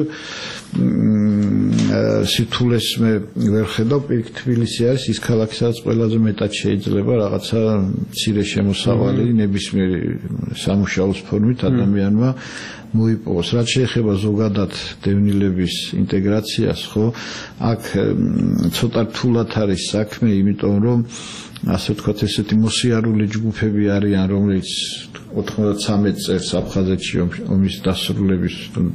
სითულეს მე ვერ ხედავ, პირიქით თბილისი არის ის ქალაქი, სადაც ყველაზე მეტად შეიძლება რაღაცა მცირე შემოსავალი ნებისმიერი სამუშაოს ფორმით ადამიანმა მოიპოვოს. რაც შეეხება ზოგადად დევნილების ინტეგრაციას, ხო, აქ ცოტა რთულად არის საქმე, იმიტომ რომ ასე ვთქვათ, ესეთი მოსიარული ჯგუფები არიან, რომლებიც ოთხმოცდათსამეტ წელს აფხაზეთში ომის დასრულების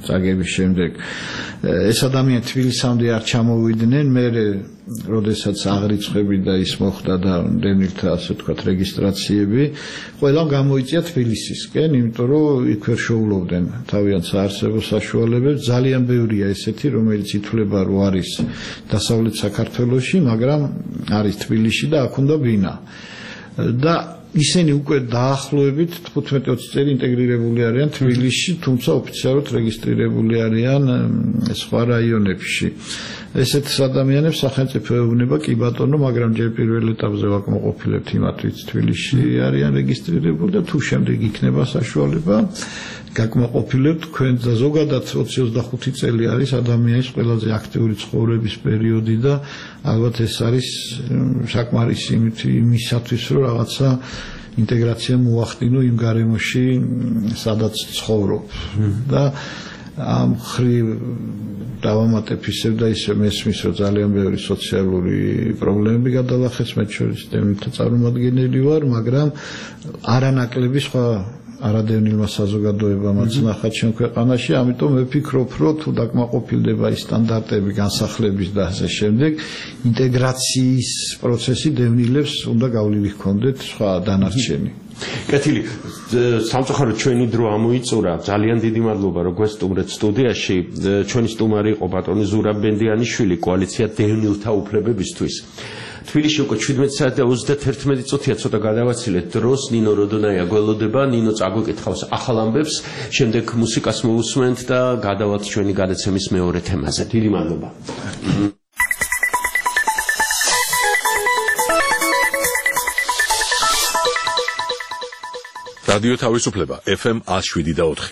წაგების შემდეგ ეს ადამიანები თბილისამდე არ ჩამოვიდნენ, მე როდესაც აღრიცხები და ის მოხდა და დევნილთა ასე ვთქვათ რეგისტრაციები, ყველამ გამოიწია თბილისისკენ, იმიტომ რომ იქ ვერ შეულობდნენ თავიანთ საარსებო საშუალებებს. ძალიან ბევრია ესეთი, რომელიც ითვლება რომ არის დასავლეთ საქართველოში, მაგრამ არის თბილისში და აქ უნდა ბინა. და ისინი უკვე დაახლოებით თხუთმეტი ოცი წელი ინტეგრირებული არიან თბილისში, თუმცა ოფიციალურად რეგისტრირებული არიან სხვა რაიონებში. ესეთ ადამიანებს სახელმწიფო ეუბნება, კი ბატონო, მაგრამ ჯერ პირველ ეტაპზე ვაკმაყოფილებთ იმათ, ვინც თბილისში არიან რეგისტრირებული და თუ შემდეგ იქნება საშუალება, გაკმაყოფილებთ თქვენ და ზოგადად ოცი ოცდახუთი წელი არის ადამიანის ყველაზე აქტიური ცხოვრების პერიოდი და ალბათ ეს არის საკმარისი იმისათვის, რომ რაღაცა ინტეგრაცია მოახდინო იმ გარემოში, სადაც ცხოვრობ. და ამ ხრივ დავამატებ ისევ და ისევ მესმის, რომ ძალიან ბევრი სოციალური პრობლემები გადალახეს, მათ შორის დევნილთა წარმომადგენელი ვარ, მაგრამ არანაკლები სხვა არადევნილმა საზოგადოებამაც ნახა ჩვენ ქვეყანაში, ამიტომ ვფიქრობ, რომ თუ დაკმაყოფილდება ის სტანდარტები განსახლების და ასე შემდეგ, ინტეგრაციის პროცესი დევნილებს უნდა გავლილი ჰქონდეთ სხვა დანარჩენი. კეთილი, სამწუხაროდ ჩვენი დრო ამოიწურა. ძალიან დიდი მადლობა, რომ გვესტუმრეთ სტუდიაში. ჩვენი სტუმარი იყო ბატონი ზურაბ ბენდიანიშვილი, კოალიცია დევნილთა უფლებებისთვის. თბილისში უკვე შვიდმეტი საათი და ოცდაერთი წუთია, ცოტა გადავაცილეთ დროს. ნინო როდონაია გველოდება, ნინო წაგვეკითხავს ახალ ამბებს, შემდეგ მუსიკას მოусმენთ და გადავალთ ჩვენი გადაცემის მეორე თემაზე. დიდი მადლობა. რადიო თავისუფლება ეფ ემ ათს შვიდი და ოთხი.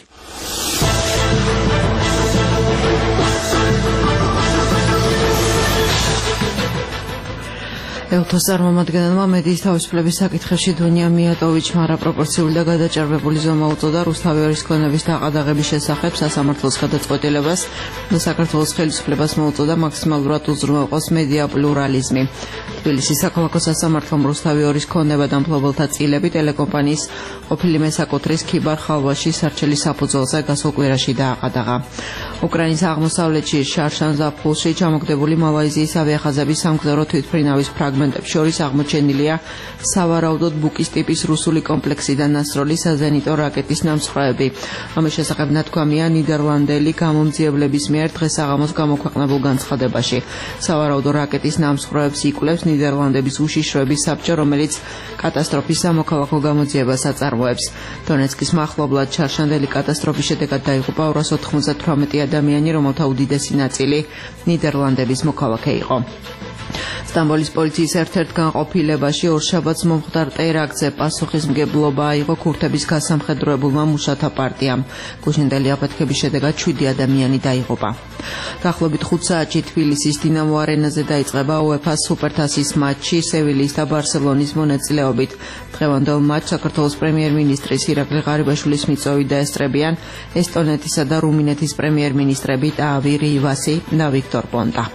ელთოს წარმომადგენელმა მედიის თავისუფლების საკითხებში დუნია მიატოვიჩმა არაპროპორციული და გადაჭარბებული ზომა უწოდა რუსთავი ორის ქონების დაყადაღების შესახებ სასამართლოს გადაწყვეტილებას და საქართველოს ხელისუფლებას მოუწოდა მაქსიმალურად უზრუნველყოს მედია პლურალიზმი. თბილისის საქალაქო სასამართლომ რუსთავი ორის ქონება და მფლობელთა წილები ტელეკომპანიის ყოფილი მესაკუთრის ქიბარ ხალვაში სარჩელის საფუძველზე გასულ კვირაში დააყადაღა. უკრაინის აღმოსავლეთში შარშან-ზაფხულში ჩამოგდებული მალაიზიის ავიახაზების სამგზავრო თვითმფრინავის ფრაგმენტებს შორის აღმოჩენილია სავარაუდოდ ბუკის ტიპის რუსული კომპლექსიდან ნასროლი საზენიტო რაკეტის ნამსხვრევები. ამის შესახებ ნათქვამია ნიდერლანდელი გამომძიებლების მიერ დღეს საღამოს გამოქვეყნებულ განცხადებაში. სავარაუდო რაკეტის ნამსხვრევებს იკვლევს ნიდერლანდების უშიშროების საბჭო, რომელიც კატასტროფის სამოქალაქო გამოძიებას აწარმოებს. დონეცკის მახლობლად შარშანდელი კატასტროფის შედეგად დაიღუპა ორას ოთხმოცდათვრამეტი ადამიანი, რომელთა უდიდესი ნაწილი ნიდერლანდების მოქალაქე იყო. სტამბოლის პოლიციის ერთ-ერთ განყოფილებაში ორშაბათს მომხდარ ტერაქტზე პასუხისმგებლობა აიღო ქურთების გასამხედროებულმა მუშათა პარტიამ. გუშინდელი აფეთქების შედეგად შვიდი ადამიანი დაიღუპა. დაახლოებით ხუთ საათში თბილისის დინამო არენაზე დაიწყება უეფა-ს სუპერთასის მატჩი სევილიის და ბარსელონის მონაწილეობით. დღევანდელ მატჩს საქართველოს პრემიერ-მინისტრის ირაკლი ღარიბაშვილის მიწვევით დაესწრებიან ესტონეთისა და რუმინეთის პრემიერ-მინისტრები ტაავი რივასი და ვიქტორ პონტა.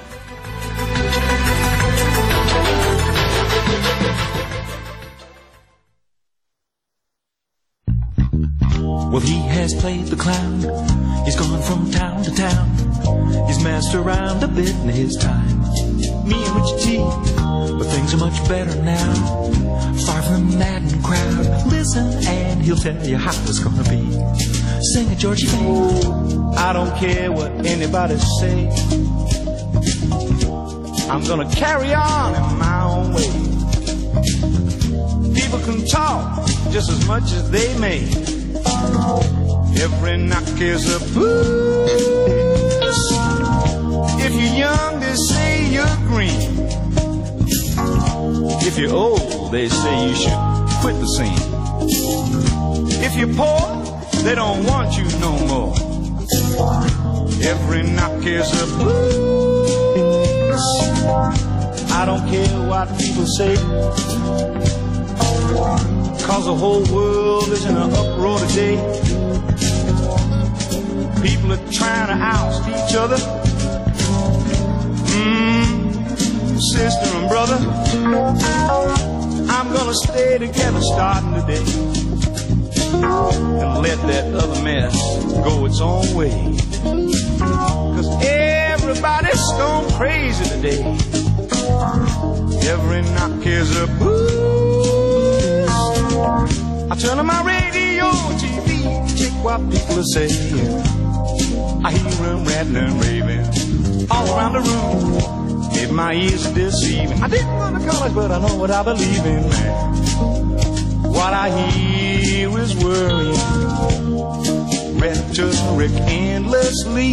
Well, he has played the clown. He's gone from town to town. He's messed around a bit in his time. Me and Richie T, but things are much better now. Far from the maddened crowd. Listen, and he'll tell you how it's gonna be. Sing it, Georgie May. I don't care what anybody say. I'm gonna carry on in my own way. People can talk just as much as they may. Every knock is a boost. If you're young, they say you're green. If you're old, they say you should quit the scene. If you're poor, they don't want you no more. Every knock is a boost. I don't care what people say, 'cause the whole world is in an uproar today. People are trying to oust each other. Mm, sister and brother, I'm gonna stay together starting today and let that other mess go its own way. Cause everybody's stone crazy today. Every knock is a boost. I turn on my radio, T V, check what people are saying. I hear them rattling, raving all around the room. Maybe my ears are deceiving. I didn't go to college, but I know what I believe in, man. What I hear is worrying, rhetoric endlessly,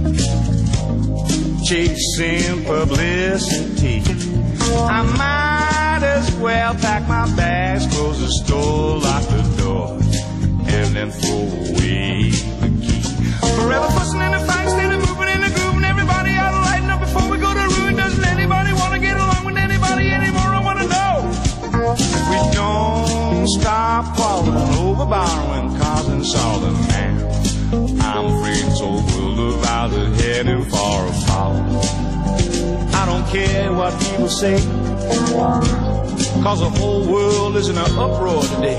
chasing publicity. I might as well pack my bags, close the store, lock the door, and then throw away the key. Forever fussing in the fight, steady moving in the groove, and everybody ought to lighten up before we go to ruin. Doesn't anybody want to get along with anybody anymore? I want to know. If we don't stop falling over borrowing cars and solving, man, I'm afraid so world of ours is heading for a fall. I don't care what people say, cause the whole world is in an uproar today.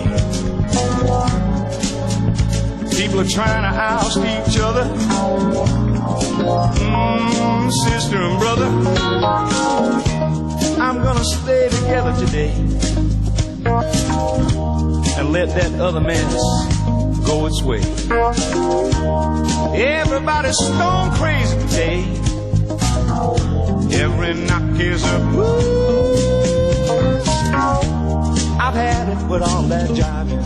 People are trying to oust each other, mm, sister and brother. I'm gonna stay together today and let that other mess go its way. Everybody's stone crazy today. Every knock is a boost. I've had it with all that jiving.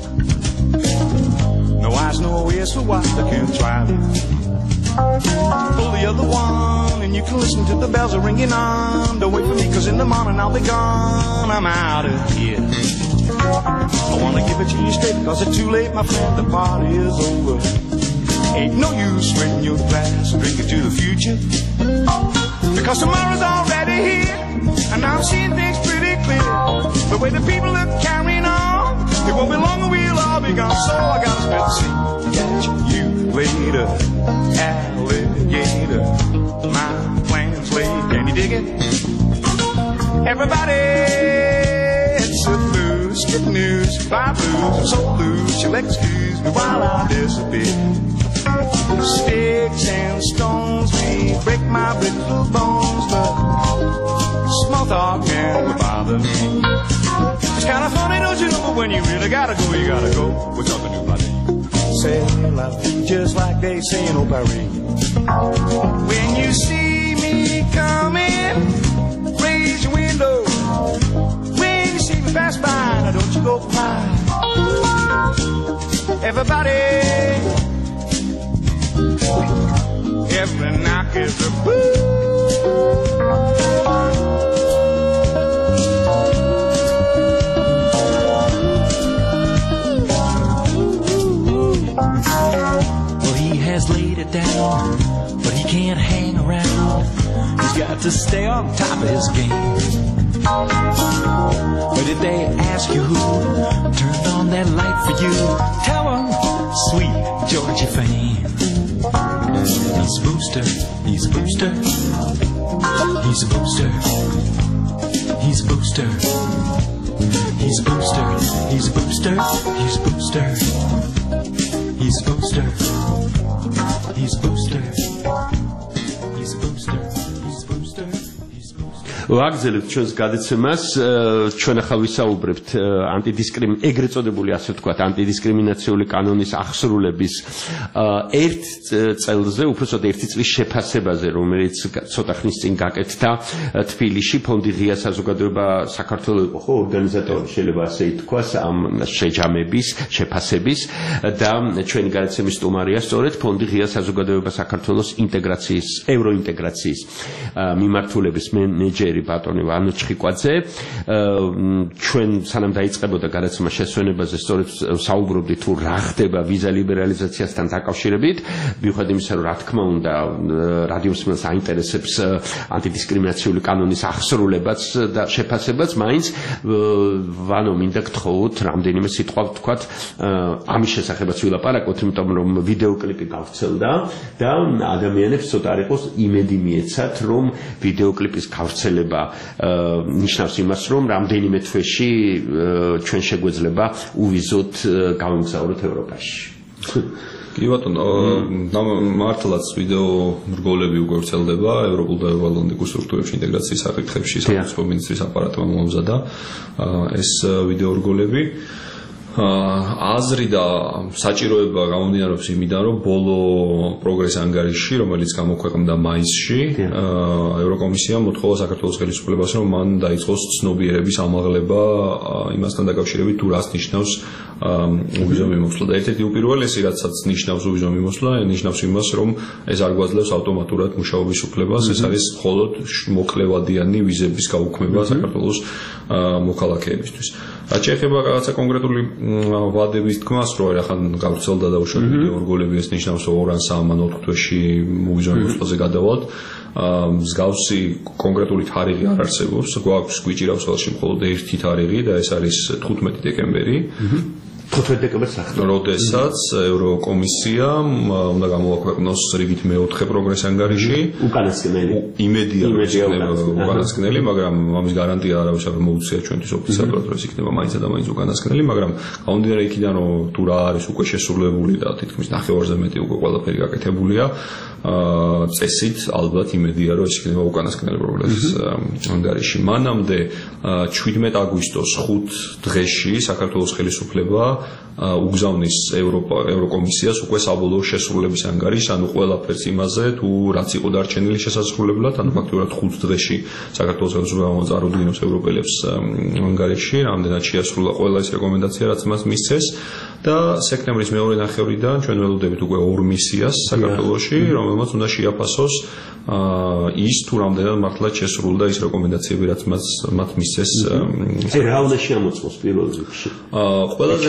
No eyes, no ears for what they can try it. Pull the other one and you can listen to the bells are ringing on. Don't wait for me, cause in the morning I'll be gone. I'm out of here. I wanna give it to you straight, cause it's too late, my friend, the party is over. Ain't no use raising your glass and drink it to the future, because tomorrow's already here, and I'm seeing things pretty clear. The way the people are carrying on, it won't be long and we'll all be gone. So I gotta spend the sea. Catch you later, alligator. My plans laid, can you dig it? Everybody, it's a blues, good news, fly blues, I'm so loose, you'll excuse me while I disappear. Sticks and stones may break my brittle bones, but small talk never bother me. It's kind of funny, don't you know, but when you really gotta go, you gotta go. We're talking about it. Say la vie, just like they say in Old Paris. When you see me coming, raise your window. When you see me pass by, now don't you go cry. Everybody, every knock is a boo. Well, he has laid it down, but he can't hang around. He's got to stay on top of his game. But if they ask you who turned on that light for you, tell them sweet Georgie Fame. He's Booster, he's Booster, he's a Booster, he's Booster, he's Booster, he's Booster, he's Booster, he's Booster, he's Booster, he's Booster, he's Booster. ვაგზელებთ ჩვენს გადაცემას, ჩვენ ახლა ვისაუბრებთ ანტიდისკრიმ ეგრეთ წოდებული, ასე ვთქვათ, ანტიდისკრიმინაციული კანონის აღსრულების ერთ წელზე, უბრალოდ ერთი წლის შეფასებაზე, რომელიც ცოტა ხნის წინ გაკეთდა თბილისში. ფონდი ღია საზოგადოება საქართველოს იყო ხო ორგანიზატორი, შეიძლება ასე ითქვას, ამ შეჯამების, შეფასების და ჩვენი გადაცემის სტუმარია სწორედ ფონდი ღია საზოგადოება საქართველოს ინტეგრაციის, ევროინტეგრაციის მიმართულების მენეჯერი ბატონი ვანო ჩხიკვაძე. ჩვენ სანამ დაიწყებოდა გადაცემა შესვენებაზე, სწორედ საუბრობდით თუ რა ხდება ვიზა ლიბერალიზაციასთან დაკავშირებით, მიუხედავად იმისა, რომ რა თქმა უნდა რადიოსმენს აინტერესებს ანტიდისკრიმინაციული კანონის აღსრულებაც და შეფასებაც, მაინც ვანო მინდა გთხოვოთ რამდენიმე სიტყვა ვთქვათ ამის შესახებაც ვილაპარაკოთ, იმიტომ რომ ვიდეო კლიპი გავრცელდა და ადამიანებს ცოტა არ იყოს იმედი მიეცათ, რომ ვიდეო კლიპის გავრცელება ნიშნავს იმას, რომ რამდენიმე თვეში ჩვენ შეგვეძლება უვიზოთ გავიმგზავროთ ევროპაში. კი ბატონო, მართლაც ვიდეო რგოლები უკვე ვრცელდება ევროპულ და ევროატლანტიკურ სტრუქტურებში ინტეგრაციის საკითხებში სახელმწიფო მინისტრის აპარატმა მომზადა ეს ვიდეო რგოლები. აზრი და საჭიროება გამომდინარეობს იმიდან, რომ ბოლო პროგრეს ანგარიში, რომელიც გამოქვეყნდა მაისში, ევროკომისიამ მოთხოვა საქართველოს ხელისუფლებას, რომ მან დაიწყოს ცნობიერების ამაღლება იმასთან დაკავშირებით, თუ რას ნიშნავს უვიზო მიმოსვლა. და ერთ-ერთი უპირველესი, რაცაც ნიშნავს უვიზო მიმოსვლა, ნიშნავს იმას, რომ ეს არ გვაძლევს ავტომატურად მუშაობის უფლებას, ეს არის მხოლოდ მოკლევადიანი ვიზების გაუქმება საქართველოს მოქალაქეებისთვის. რაც შეეხება რაღაცა კონკრეტული ვადების თქმას, რომ ახლა გავრცელდა და უშუალოდ ვიდეო რგოლები ეს ნიშნავს ორ ან სამ ან ოთხ თვეში უვიზო მიმოსვლაზე გადავალთ. მსგავსი კონკრეტული თარიღი არ არსებობს. გვაქვს გვიჭირავს ხელში მხოლოდ ერთი თარიღი და ეს არის თხუთმეტი დეკემბერი. თხუთმეტი დეკემბერს ახლა. როდესაც ევროკომისიამ უნდა გამოაქვეყნოს რიგით მეოთხე პროგრეს ანგარიში. უკანასკნელი. იმედია უკანასკნელი, მაგრამ ამის გარანტია არავის არ მოუწია ჩვენთვის ოფიციალურად, რომ ეს იქნება მაინც და მაინც უკანასკნელი, მაგრამ გამომდინარე იქიდან, რომ თუ რა არის უკვე შესრულებული და თითქმის ნახევარზე მეტი უკვე ყველაფერი გაკეთებულია, წესით ალბათ იმედია, რომ ეს იქნება უკანასკნელი პროგრესის ანგარიში. მანამდე შვიდმეტი აგვისტოს ხუთ დღეში საქართველოს ხელისუფლება უგზავნის ევროპა ევროკომისიას უკვე საბოლოო შესრულების ანგარიშს, ანუ ყველაფერს იმაზე, თუ რაც იყო დარჩენილი შესაძლებლად, ანუ ფაქტობრივად ხუთ დღეში საქართველოს ხელისუფლებამ წარუდგინოს ევროპელებს ანგარიში, რამდენად შეასრულა ყველა ეს რეკომენდაცია, რაც მას მისცეს. და სექტემბრის მეორე ნახევრიდან ჩვენ ველოდებით უკვე ორ მისიას საქართველოში, რომელმაც უნდა შეაფასოს ის თუ რამდენად მართლაც შესრულდა ის რეკომენდაციები, რაც მათ მისცეს. აი რა უნდა შემოწმოს პირველ რიგში? ყველაზე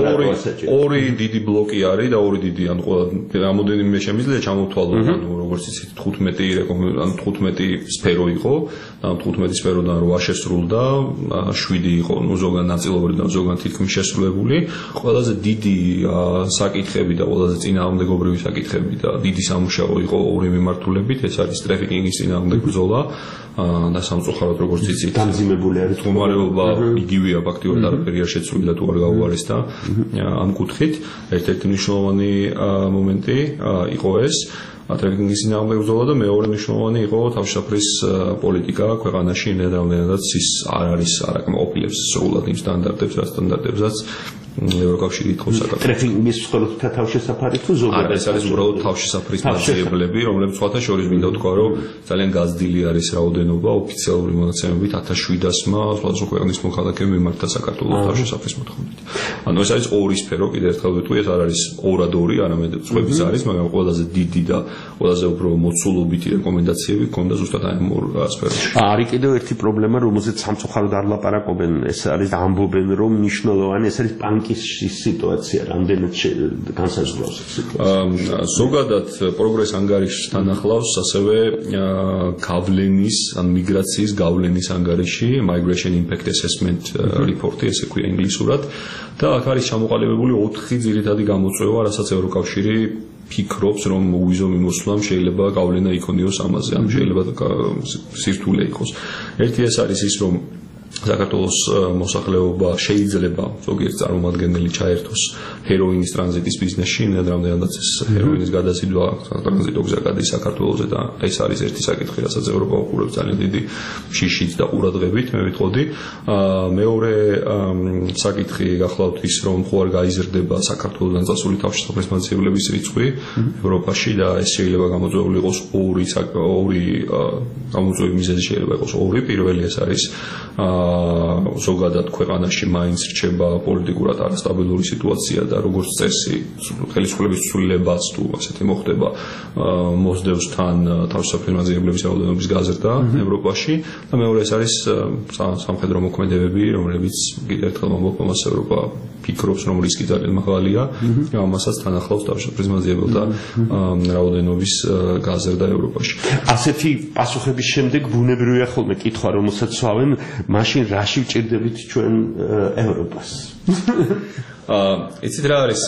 ორი დიდი ბლოკი არის და ორი დიდი, ანუ რამოდენიმე შემიძლია ჩამოვთვალოთ, ანუ როგორც იცით თხუთმეტი ანუ თხუთმეტი სფერო იყო, ანუ თხუთმეტი სფეროდან რვა შესრულდა, შვიდი იყო, ნუ ზოგან ნაწილობრივ, ზოგან თითქმის შესრულებული. ყველაზე დიდი საკითხები და ყველაზე წინააღმდეგობრივი საკითხები და დიდი სამუშაო იყო ორი მიმართულებით, ეს არის ტრაფიკინგის წინააღმდეგ ბრძოლა და სამწუხაროდ როგორც იცით, დამძიმებული არის მდგომარეობა იგივეა, ფაქტიურად არაფერი არ შეცვლილა და თუ არ გაუარესდა ამ კუთხით. ერთ-ერთი მნიშვნელოვანი მომენტი იყო ეს ტრაფიკინგის წინააღმდეგ ბრძოლა და მეორე მნიშვნელოვანი იყო თავშესაფრის პოლიტიკა ქვეყანაში, რამდენადაც ის არ არის არაკმაყოფილებს სრულად იმ სტანდარტებს, რა სტანდარტებსაც ევროკავშირი ითხოვს საქართველოს. ტრაფიკინგის მხოლოდ თავშესაფარი თუ ზოგადად? ეს არის უბრალოდ თავშესაფრის მაძიებლები, რომლებიც სხვათა შორის მინდა ვთქვა, რომ ძალიან გაზრდილი არის რაოდენობა, ოფიციალური მონაცემებით ათას შვიდასმა სხვადასხვა ქვეყნის მოქალაქეები მიმართა საქართველოს თავშესაფრის მოთხოვნით. ანუ ეს არის ორი სფერო, კიდევ ერთხელ ვიტყვი, ეს არ არის ორად ორი, არამედ სხვების არის, მაგრამ ყველაზე დიდი და ყველაზე უფრო მოცულობითი რეკომენდაციები ჰქონდა ზუსტად ამ ორ სფეროში. არის კიდევ ერთი პრობლემა, რომელზეც სამწუხაროდ არ ლაპარაკობენ, ეს არის ამბობენ, რომ მნიშვნელოვანი ეს არის ბანკის სიტუაცია, რამდენად განსაზღვრავს ეს სიტუაცია. ზოგადად პროგრეს ანგარიშთან ახლავს ასევე გავლენის, ან მიგრაციის გავლენის ანგარიში, Migration Impact Assessment Report-ი, ესე ქვია ინგლისურად, და აქ არის ჩამოყალიბებული ოთხი ძირითადი გამოწვევა, რასაც ევროკავშირი ფიქრობს, რომ უვიზო მიმოსვლამ შეიძლება გავლენა იქონიოს ამაზე, ან შეიძლება სირთულე იყოს. ერთი ეს არის ის, რომ საქართველოს მოსახლეობა შეიძლება ზოგიერთ წარმომადგენელი ჩაერთოს ჰეროინის ტრანზიტის ბიზნესში, რამდენადაც ეს ჰეროინის გადაზიდვა ტრანზიტო გზა გადის საქართველოზე და ეს არის ერთი საკითხი, რასაც ევროპა უყურებს ძალიან დიდი შიშით და ყურადღებით, მე ვიტყოდი. მეორე საკითხი გახლავთ ის, რომ ხო არ გაიზრდება საქართველოსთან წასული თავშესაფრის მაძიებლების რიცხვი ევროპაში და ეს შეიძლება გამოწვეული იყოს ორი ორი გამოწვეული მიზეზი შეიძლება იყოს ორი. პირველი ეს არის ზოგადად ქვეყანაში მაინც რჩება პოლიტიკურად არასტაბილური სიტუაცია და როგორც წესი ხელისუფლების ცვლილებას თუ ასეთი მოხდება მოსდევს თან თავშესაფრის მაძიებლების რაოდენობის გაზრდა ევროპაში და მეორე ეს არის სამხედრო მოქმედებები, რომლებიც კიდევ ერთხელ ვამბობ, ამას ევროპა ფიქრობს, რომ რისკი ძალიან მაღალია, ამასაც თან ახლავს თავშესაფრის მაძიებელთა რაოდენობის გაზრდა ევროპაში. ასეთი პასუხების შემდეგ ბუნებრივია ხოლმე კითხვა, რომელსაც ვავენ, მაშინ რაში ვჭირდებით ჩვენ ევროპას? აა, იცით რა არის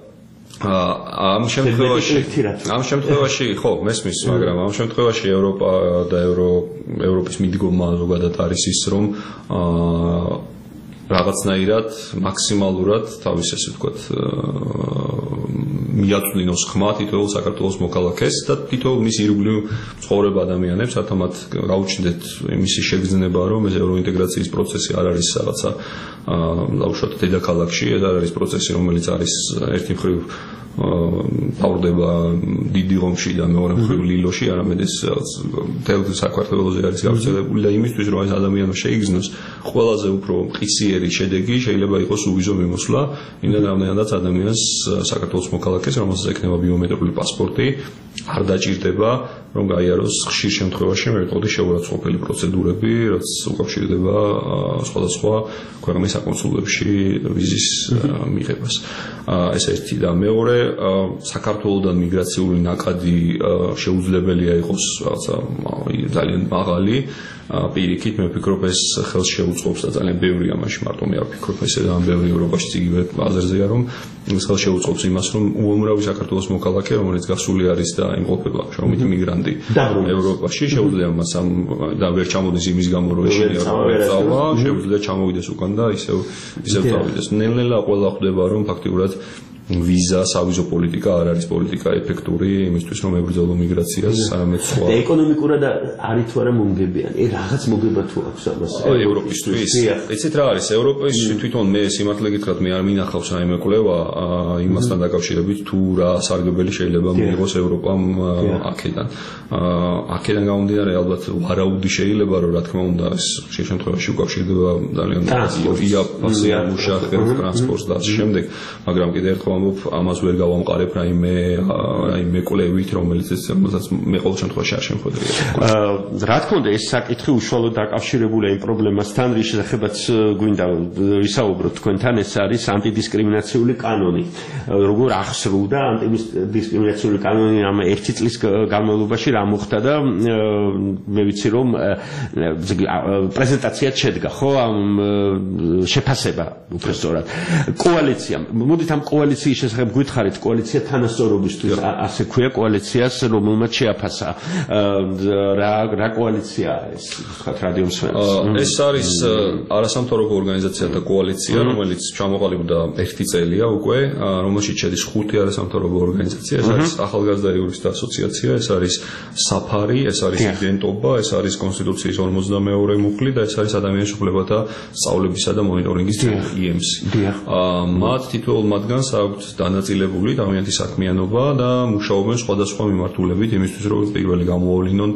ამ შემთხვევაში ამ შემთხვევაში ხო მესმის, მაგრამ ამ შემთხვევაში ევროპა და ევრო ევროპის მიდგომა ზოგადად არის ის, რომ აა რაღაცნაირად მაქსიმალურად თავის ესე ვთქვათ მიაწვდინოს ხმა თითოეულ საქართველოს მოქალაქეს და თითოეულ მის ირგვლივ ცხოვრებ ადამიანებს, რათა მათ გაუჩნდეთ მისი შეგრძნება, რომ ეს ევროინტეგრაციის პროცესი არ არის რაღაცა ლაუშოთ დედაქალაქში, ეს არ არის პროცესი, რომელიც არის ერთი მხრივ თავდება დიდი ომში და მეორე მხრივ ლილოში, არამედ ეს მთელ საქართველოზე არის გავრცელებული და იმისთვის, რომ ეს ადამიანი შეიგრძნოს, ყველაზე უფრო მყისიერი შედეგი შეიძლება იყოს უვიზო მიმოსვლა, იმდენ რამდენადაც ადამიანს საქართველოს მოქალაქეს, რომელსაც ექნება ბიომეტრიული პასპორტი, არ დაჭირდება, რომ გაიაროს ხშირ შემთხვევაში მეთოდი შეურაცხყოფელი პროცედურები, რაც უკავშირდება სხვადასხვა ქვეყნის საკონსულოებში ვიზის მიღებას. ეს ერთი და მეორე საქართველოსთან მიგრაციული ნაკადი შეუძლებელია იყოს რაღაცა ძალიან მაღალი პირიქით მე ვფიქრობ ეს ხელს შეუწყობს და ძალიან ბევრი ამაში მარტო მე არ ვფიქრობ ესე ძალიან ბევრი ევროპაში იგივე აზერზეა რომ ეს ხელს შეუწყობს იმას რომ უამრავი საქართველოს მოქალაქე რომელიც გასული არის და იმყოფება შრომითი მიგრანტი ევროპაში შეუძლია მას ამ და ვერ ჩამოდის იმის გამო რომ ეშინია სწავლა შეუძლია ჩამოვიდეს უკან და ისევ ისევ წავიდეს ნელ-ნელა ყველა ხვდება რომ ფაქტიურად ვიზა, სავიზო პოლიტიკა არ არის პოლიტიკა ეფექტური იმისთვის რომ ებრძოლო მიგრაციას, არამედ სხვა. და ეკონომიკურად არის თუ არა მომგებიანი? რაღაც მოგება თუ აქვს ამას? აი ევროპისთვის. იცით რა არის? ევროპის თვითონ მე სიმართლე გითხრათ მე არ მინახავს რაიმე კვლევა იმასთან დაკავშირებით თუ რა სარგებელი შეიძლება მიიღოს ევროპამ აქედან. აქედან გამომდინარე ალბათ ვარაუდი შეიძლება რომ რა თქმა უნდა ეს ხშირ შემთხვევაში უკავშირდება ძალიან იაფას მუშა ტრანსპორტს და ამ შემდეგ, მაგრამ კიდევ ერთხელ ამას ვერ გავამყარებ რაიმე რაიმე კვლევით, რომელიც რომელსაც მე ყოველ შემთხვევაში არ შემხვედრია. რა თქმა უნდა, ეს საკითხი უშუალოდ დაკავშირებულია იმ პრობლემასთან, რის შესახებაც გვინდა ვისაუბროთ თქვენთან, ეს არის ანტიდისკრიმინაციული კანონი. როგორ ახსრუდა ანტიდისკრიმინაციული კანონი ამ ერთი წლის განმავლობაში რა მოხდა და მე ვიცი რომ პრეზენტაციაც შედგა, ხო, ამ შეფასება უფრო სწორად. კოალიცია, მოდით ამ კოალიციის შესახებ გითხარით, კოალიცია თანასწორობისთვის ასე ქვია კოალიციას, რომელმაც შეაფასა რა რა კოალიცია ეს ვთქვათ რადიო მსმენელს. ეს არის არასამთავრობო ორგანიზაციათა კოალიცია, რომელიც ჩამოყალიბდა ერთი წელია უკვე, რომელშიც შედის ხუთი არასამთავრობო ორგანიზაცია, ეს არის ახალგაზრდა იურისტთა ასოციაცია, ეს არის საფარი, ეს არის იდენტობა, ეს არის კონსტიტუციის ორმოცდამეორე მუხლი და ეს არის ადამიანის უფლებათა სწავლებისა და მონიტორინგის ცენტრი ი ემ სი. მათ თითოეულ მათგანს აქვს დანაწილებული თავიანთი საქმიანობა და მუშაობენ სხვადასხვა მიმართულებით იმისთვის რომ პირველი გამოავლინონ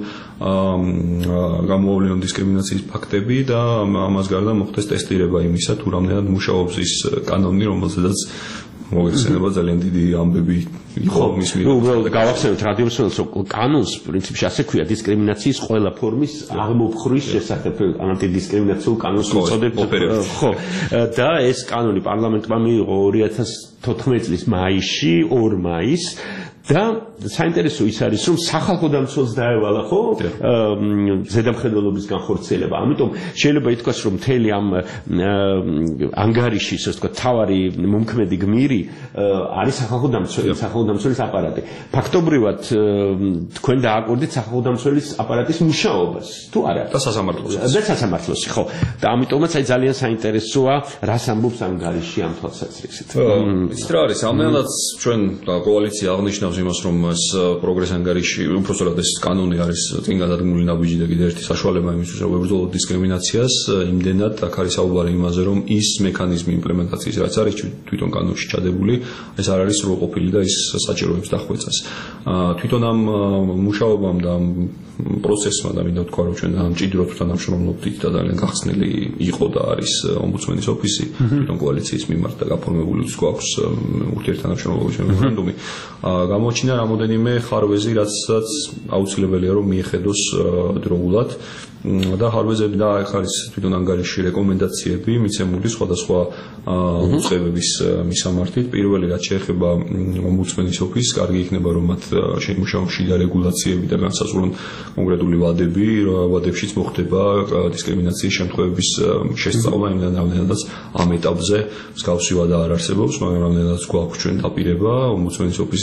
გამოავლინონ დისკრიმინაციის ფაქტები და ამას გარდა მოხდეს ტესტირება იმისა თუ რამდენად მუშაობს ის კანონი რომელზედაც მოგეხსენება ძალიან დიდი ამბები იყო მის მიერ. უბრალოდ გავახსენოთ რადიო მსმენელს რომ კანონს პრინციპში ასე ქვია დისკრიმინაციის ყველა ფორმის აღმოფხვრის შესახებ ანტიდისკრიმინაციულ კანონს უწოდებთ. ხო. და ეს კანონი პარლამენტმა მიიღო ორი ათას თოთხმეტი წლის მაისში, ორ მაისს და საინტერესო ის არის რომ სახალხო დამცველს დაევალა ხო ზედამხედველობის განხორციელება. ამიტომ შეიძლება ითქვას რომ მთელი ამ ანგარიში, ასე ვთქვათ, თავარი მომქმედი გმირი არის სახალხო დამცველი, სახალხო დამცველის აპარატი. ფაქტობრივად თქვენ დააკვირდით სახალხო დამცველის აპარატის მუშაობას, თუ არა? და სასამართლოს. და სასამართლოს, ხო. და ამიტომაც აი ძალიან საინტერესოა რას ამბობს ანგარიში ამ თვალსაზრისით. ის რა არის? ამდენადაც ჩვენ კოალიცია აღნიშნავს იმას რომ ეს პროგრეს ანგარიში უпростоრად ეს კანონი არის წინ გადადგმული ნაბიჯი და კიდევ ერთი საშუალება იმისთვის რომ ებრძოლოთ დისკრიმინაციას იმდენად აქ არის საუბარი იმაზე რომ ის მექანიზმი იმპლემენტაციის რაც არის თვითონ კანონში ჩადებული ეს არ არის სრულყოფილი და ის საჭიროებს დახვეწას თვითონ ამ მუშაობამ და ამ პროცესმა და მინდა ვთქვა რომ ჩვენ ამ ჭიდროდ თანამშრომლობდით და ძალიან გახსნილი იყო და არის ომბუდსმენის ოფისი თვითონ კოალიციის მიმართ და გაფორმებული გვაქვს ურთიერთთანამშრომლობის მემორანდუმი გამოჩინა რამოდენიმე ხარვეზი რაცაც აუცილებელია რომ მიეხედოს დროულად და ხარვეზები და ახ არის თვითონ ანგარიში რეკომენდაციები მიცემული სხვადასხვა უწყებების მისამართით პირველი რაც შეეხება ომბუდსმენის ოფისს კარგი იქნება რომ მათ შეიმუშაონ შიდა რეგულაციები და განსაზღვრონ კონკრეტული ვადები ვადებშიც მოხდება დისკრიმინაციის შემთხვევების შესწავლა იმდენ რამდენადაც ამ ეტაპზე მსგავსი ვადა არ არსებობს მაგრამ რამდენადაც გვაქვს ჩვენ დაპირება ომბუდსმენის ოფისიდან ისინი ამ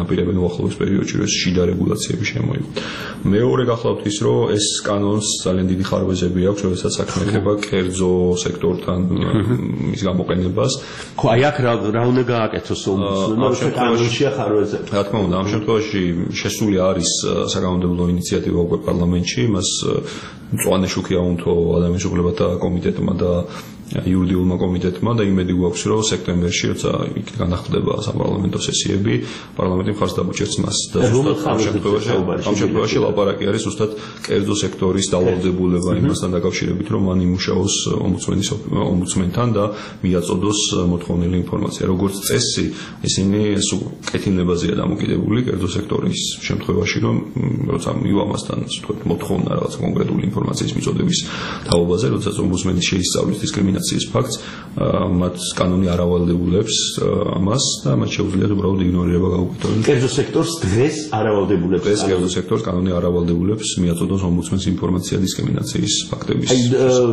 განაპირობენ უახლოეს პერიოდში, რომ ეს შიდა რეგულაციები შემოიღო. მეორე გახლავთ ის, რომ ეს კანონს ძალიან დიდი ხარვეზები აქვს, როდესაც საქმე ეხება კერძო სექტორთან მის გამოყენებას. ხო, აი აქ რა რა უნდა გააკეთოს ომბუდსმენმა, რომ კანონშია ხარვეზები. რა თქმა უნდა, ამ შემთხვევაში შესული არის საკანონმდებლო ინიციატივა უკვე პარლამენტში, მას მწვანე შუქი აუნთო ადამიანის უფლებათა კომიტეტმა და იურიდიულმა კომიტეტმა და იმედი გვაქვს, რომ სექტემბერში, როცა იქ განახლდება საპარლამენტო სესიები, პარლამენტი მხარს დაუჭერს მას და ზუსტად ამ შემთხვევაში ამ შემთხვევაში ლაპარაკი არის ზუსტად კერძო სექტორის დავალდებულება იმასთან დაკავშირებით, რომ მან იმუშაოს ომბუდსმენის ომბუდსმენთან და მიაწოდოს მოთხოვნილი ინფორმაცია. როგორც წესი, ისინი სულ კეთილნებაზეა დამოკიდებული კერძო სექტორის შემთხვევაში, რომ როცა მივამასთან, ასე ვთქვათ, მოთხოვნა რაღაც კონკრეტული ინფორმაციის მიწოდების თაობაზე, როდესაც ომბუდსმენი შეისწავლის დისკრიმინაციის ფაქტს, მათ კანონი არ ავალდებულებს ამას და მათ შეუძლიათ უბრალოდ იგნორირება გაუკეთონ. კერძო სექტორს დღეს არ ავალდებულებს. ეს კერძო სექტორს კანონი არ ავალდებულებს მიაწოდოს ომბუდსმენს ინფორმაცია დისკრიმინაციის ფაქტების. აი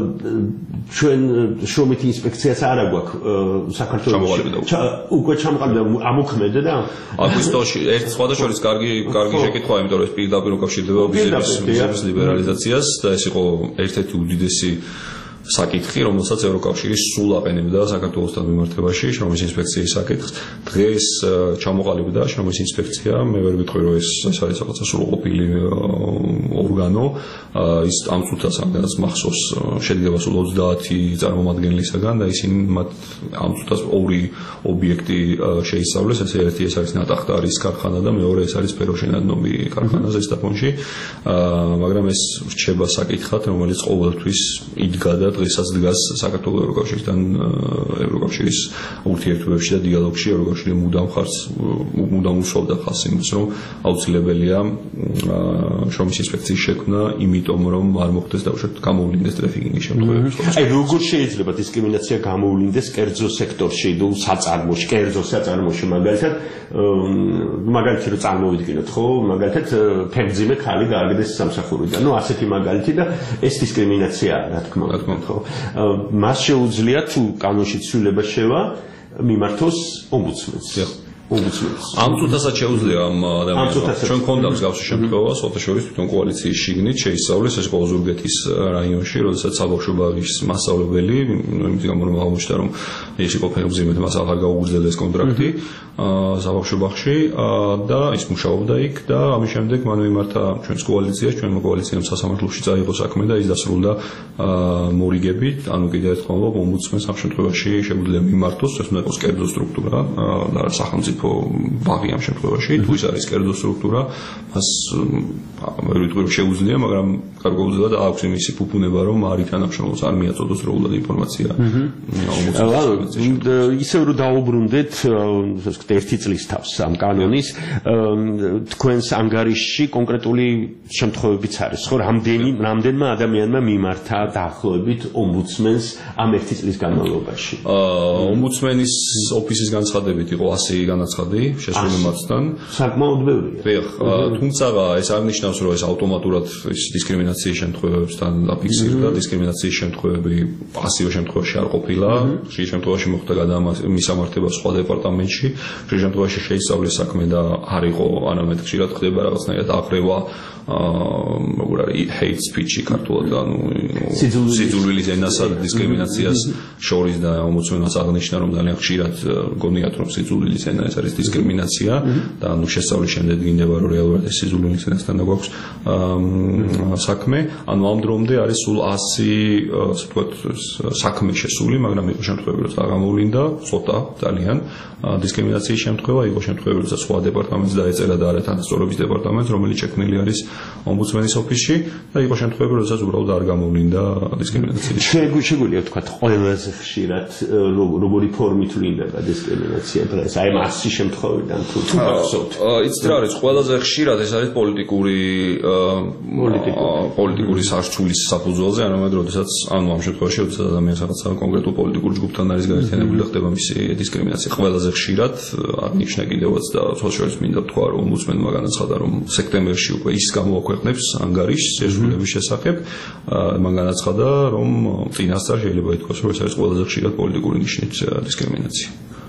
ჩვენ შრომით ინსპექციაც არ აქვს საქართველოში. უკვე ჩამოყალიბდა ამოქმედა? აგვისტოში ერთ სხვადასხვა კარგი კარგი შეკითხვა, იმიტომ რომ ეს პირდაპირ უკავშირდება ვიზების ლიბერალიზაციას და ეს იყო ერთ-ერთი უდიდესი საკითხი, რომელსაც ევროკავშირი სულ აყენებდა საქართველოსთან მიმართებაში შრომის ინსპექციის საკითხს. დღეს ჩამოყალიბდა შრომის ინსპექცია, მე ვერ ვიტყვი, რომ ეს ეს არის რაღაცა სრულყოფილი ორგანო, ის ამ წუთას ამდენად მახსოვს შედგება სულ ოცდაათი წარმომადგენლისაგან და ისინი მათ ამ წუთას ორი ობიექტი შეისწავლეს, ესე ერთი ეს არის ნატახტარის ქარხანა და მეორე ეს არის ფეროშენადნობი ქარხანა ზესტაფონში, მაგრამ ეს რჩება საკითხად, რომელიც ყოველთვის იდგა და დღესაც დგას საქართველოს ევროკავშირთან ევროკავშირის ურთიერთობებში და დიალოგში. ევროკავშირი მუდამ ხარს მუდამ უშოვდა ხალხს იმას, რომ აუცილებელია შრომის ინსპექციის შექმნა, იმიტომ რომ არ მოხდეს დაუშვათ გამოვლინდეს ტრაფიკინგის შემთხვევებში. აი როგორ შეიძლება დისკრიმინაცია გამოვლინდეს კერძო სექტორში, თუ საწარმოში, კერძო საწარმოში, მაგალითად მაგალითად რომ წარმოვიდგინოთ, ხო, მაგალითად თემძიმე ხალი გააგდეს სამსახურიდან. ნუ ასეთი მაგალითი და ეს დისკრიმინაციაა, რა თქმა უნდა. ხო მას შეუძლია თუ კანონში ცვლილება შევა მიმართოს ომბუდსმენს. ომბუდსმენს. ამ წუთასაც შეუძლია ამ ადამიანს. ჩვენ გქონდა მსგავსი შემთხვევა, სოთაშორის თვითონ კოალიციის შიგნით შეისწავლეს ეს ყო ზურგეთის რაიონში, როდესაც საბავშვო ბაღის მასწავლებელი, იმის გამო რომ აღმოჩნდა რომ ეს იყო ფერმზიმეთ, მას აღარ გაუგრძელეს კონტრაქტი საბავშვო ბაღში და ის მუშაობდა იქ და ამის შემდეგ მან მიმართა ჩვენს კოალიციას, ჩვენმა კოალიციამ სასამართლოში წაიღო საქმე და ის დასრულდა მორიგებით, ანუ კიდევ ერთხელ ვამბობ, ომბუდსმენს ამ შემთხვევაში შეუძლია მიმართოს, ეს უნდა იყოს კერძო სტრუქტურა და სახელმწიფო ბაღი ამ შემთხვევაში, თუ ის არის კერძო სტრუქტურა, მას ვერ ვიტყვი რომ შეუძლია, მაგრამ კარგოუძლია და აქვს იმისი ფუფუნება, რომ არ ითანამშრომლოს, არ მიაწოდოს დროულად ინფორმაცია. ისევ რომ დაუბრუნდეთ ერთი წლის თავს ამ კანონის, თქვენს ანგარიშში კონკრეტული შემთხვევებიც არის, ხო, რამდენი რამდენმა ადამიანმა მიმართა დაახლოებით ომბუდსმენს ამ ერთი წლის განმავლობაში. ომბუდსმენის ოფისის განცხადებით იყო ასი განაცხადი შესული მათთან. საკმაოდ ბევრია. დიახ, თუმცა ეს არ ნიშნავს, რომ ეს ავტომატურად ის დისკრიმინაციის შემთხვევებთან დაფიქსირდა, დისკრიმინაციის შემთხვევები ასივე შემთხვევაში არ ყოფილა, ხშირ შემთხვევაში მოხდა გადამისამართება სხვა დეპარტამენტში, ხშირ შემთხვევაში შეისწავლეს საქმე და არ იყო არამედ ხშირად ხდება რაღაცნაირად აღრევა როგორ არის hate speech-ი ქართულად, ანუ სიძულვილის ენასა და დისკრიმინაციას შორის და ომბუდსმენს აღნიშნა, რომ ძალიან ხშირად გონიათ, რომ სიძულვილის ენა ეს არის დისკრიმინაცია და ანუ შესწავლის შემდეგ გინდება, რომ რეალურად ეს სიძულვილის ენასთან გვაქვს საქმე, ანუ ამ დრომდე არის სულ ასი ასე ვთქვათ საქმე შესული, მაგრამ იყო შემთხვევები, როცა გამოვლინდა ცოტა ძალიან დისკრიმინაციის შემთხვევა, იყო შემთხვევები, როცა სხვა დეპარტამენტს დაეწერა და არა თანასწორობის დეპარტამენტს, რომელიც შექმნილი არის ომბუდსმენის ოფისში და იყო შემთხვევები, როდესაც უბრალოდ არ გამოვლინდა დისკრიმინაცია. შეგვიძლია ვთქვათ, ყველაზე ხშირად როგორი ფორმით ვლინდება დისკრიმინაცია დღეს, აი მასში შემთხვევიდან თუ გახსოვთ. იცით რა არის, ყველაზე ხშირად ეს არის პოლიტიკური პოლიტიკური სარჩულის საფუძველზე, არამედ როდესაც ანუ ამ შემთხვევაში, როდესაც ადამიანს რაღაცა კონკრეტულ პოლიტიკურ ჯგუფთან არის გაერთიანებული და ხდება მისი დისკრიმინაცია. ყველაზე ხშირად აღნიშნა კიდევაც და სოციალისტ მინდა თქვა, რომ ომბუდსმენმა განაცხადა, რომ სექტემბერში უკვე ის გამოაქვეყნებს ანგარიშს შესრულების შესახებ, მან განაცხადა, რომ წინასწარ შეიძლება ითქვას, რომ ეს არის ყველაზე ხშირად პოლიტიკური ნიშნით დისკრიმინაცია.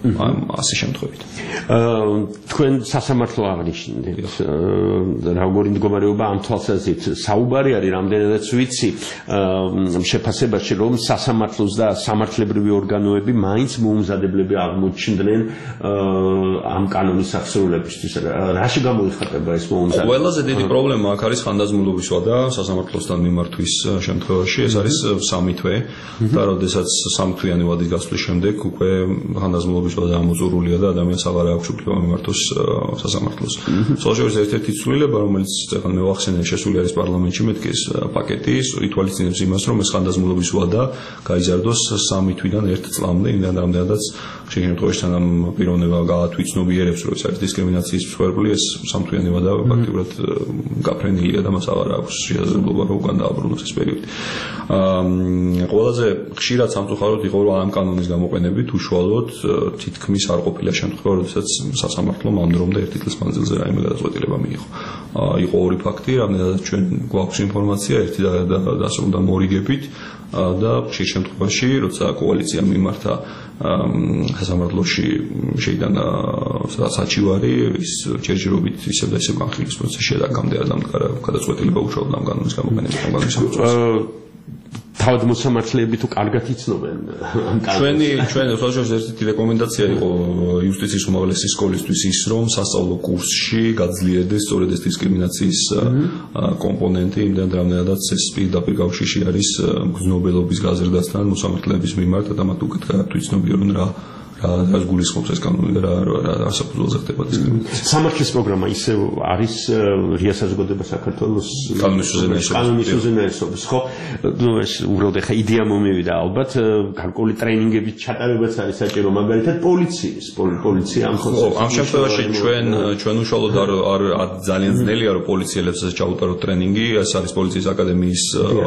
ასე შემთხვევით. თქვენ სასამართლო აღნიშნეთ, როგორი მდგომარეობა ამ თვალსაზრისით საუბარი არის რამდენადაც ვიცი შეფასებაში, რომ სასამართლოს და სამართლებრივი ორგანოები მაინც მოუმზადებლები აღმოჩნდნენ ამ კანონის აღსრულებისთვის. რაში გამოიხატება ეს მოუმზადებელობა? ყველაზე დიდი პრობლემა აქ არის ხანდაზმულობის ვადა სასამართლოსთან მიმართვის შემთხვევაში. ეს არის სამი თვე და როდესაც სამთვიანი ვადის გასვლის შემდეგ უკვე ხანდაზმულობის ვადა ამოწურულია და ადამიანს აღარ აქვს უფლება მიმართოს სასამართლოს. სწორედ ერთ-ერთი ცვლილება, რომელიც ახლა მე ვახსენე, შესული არის პარლამენტში, მეთქი ეს პაკეტი ითვალისწინებს იმას, რომ ეს ხანდაზმულობის ვადა გაიზარდოს სამი თვიდან ერთ წლამდე, იმდან რამდენადაც შემთხვევაში სანამ პიროვნება გაათვითცნობიერებს, რომ ეს არის დისკრიმინაციის მსხვერპლი, ეს სამთვიანი ვადა ფაქტიურად გაფრენილია და მას აღარ აქვს შესაძლებლობა რომ უკან დააბრუნოს ეს პერიოდი. ყველაზე ხშირად სამწუხაროდ იყო რომ ამ კანონის გამოყენებით უშუალოდ თითქმის არ ყოფილა შემთხვევა, როდესაც სასამართლომ ამ დრომდე ერთი წლის მანძილზე რაიმე გადაწყვეტილება მიიღო. იყო ორი ფაქტი, რამდენადაც ჩვენ გვაქვს ინფორმაცია, ერთი დასრულდა მორიგებით და ხშირ შემთხვევაში, როცა კოალიცია მიმართა სასამართლოში შეიტანა საჩივარი, ის ჯერჯერობით ისევ და ისევ განხილვის პროცესში და გამდერა დამდგარა გადაწყვეტილება უშუალოდ ამ კანონის გამოყენებით. თავად მოსამართლეები თუ კარგად იცნობენ ამ კანონს. ჩვენი ჩვენ ხელშეუხლოს ერთ-ერთი რეკომენდაცია იყო იუსტიციის უმაღლესი სკოლისთვის ის, რომ სასწავლო კურსში გაძლიერდეს სწორედ ეს დისკრიმინაციის კომპონენტი, იმდენ რამდენადაც ეს პირდაპირ კავშირში არის გრძნობელობის გაზრდასთან მოსამართლეების მიმართ და მათ უკეთ გაათვითცნობიერონ რა რა გულისხმობს ეს კანონი და რა რა საფუძველზე ხდება დისკრიმინაცია. სამართლის პროგრამა ისევ არის რია საზოგადოება საქართველოს კანონის უზენაესობის, ხო? ნუ ეს უბრალოდ ახლა იდეა მომივიდა, ალბათ გარკვეული ტრენინგების ჩატარებაც არის საჭირო, მაგალითად პოლიციის, პოლიცია ამ ხომ ამ შემთხვევაში ჩვენ ჩვენ უშუალოდ არ არ ძალიან ძნელია რომ პოლიციელებსაც ჩაუტაროთ ტრენინგი, ეს არის პოლიციის აკადემიის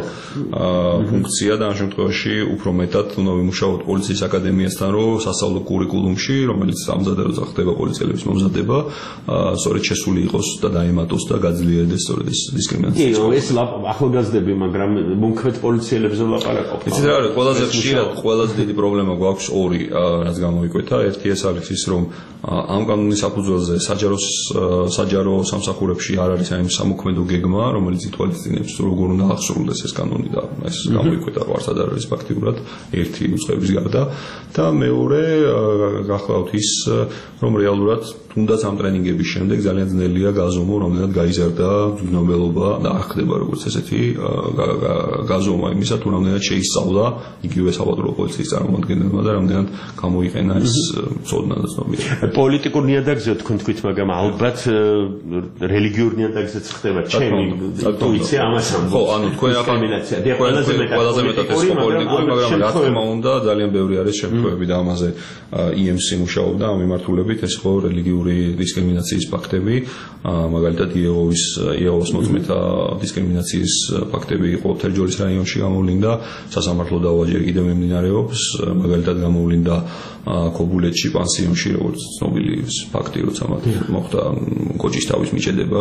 ფუნქცია და ამ შემთხვევაში უფრო მეტად უნდა ვიმუშაოთ პოლიციის აკადემიასთან, რომ სასწავლო კურიკულუმში, რომელიც ამზადებდა ხდება პოლიციელების მომზადება, სწორედ შესული იყოს და დაემატოს და გაძლიერდეს სწორედ ეს დისკრიმინაცია. კი, ეს ახალგაზრდები, მაგრამ მომქმედ პოლიციელებზე ლაპარაკობ. იცით რა არის, ყველაზე ხშირად, ყველაზე დიდი პრობლემა გვაქვს ორი, რაც გამოიკვეთა. ერთი ეს არის ის, რომ ამ კანონის საფუძველზე საჯარო საჯარო სამსახურებში არ არის აი სამოქმედო გეგმა, რომელიც ითვალისწინებს როგორ უნდა აღსრულდეს ეს კანონი და ეს გამოიკვეთა ვარსად არ არის ფაქტიურად ერთი უწყების გარდა და მეორე გახლავთ ის, რომ რეალურად თუნდაც ამ ტრენინგების შემდეგ ძალიან ძნელია გაზომო, რამდენად გაიზარდა გრძნობელობა და არ ხდება როგორც ესეთი გაზომა იმისა, თუ რამდენად შეისწავლა იგივე საპატრულო პოლიციის წარმომადგენლებმა და რამდენად გამოიყენა ეს ცოდნა და ცნობიერება. პოლიტიკურ ნიადაგზე თქვენ თქვით, მაგრამ ალბათ რელიგიურ ნიადაგზეც ხდება ჩემი ინტუიცია ამას ამბობს. ხო, ანუ თქვენ ახლა ყველაზე მეტად ეს პოლიტიკური, მაგრამ რა თქმა უნდა ძალიან ბევრი არის შემთხვევები და ამაზე ი ემ სი მუშაობდა ამ მიმართულებით, ეს ხო რელიგიური დისკრიმინაციის ფაქტები, მაგალითად იეჰოვის იეჰოვას მოწმეთა დისკრიმინაციის ფაქტები იყო თერჯოლის რაიონში გამოვლინდა, სასამართლო დავა ჯერ კიდევ მიმდინარეობს, მაგალითად გამოვლინდა ქობულეთში პანსიონში, როგორც ცნობილი ფაქტი, როცა მათ მოხდა კოჭის თავის მიჭედება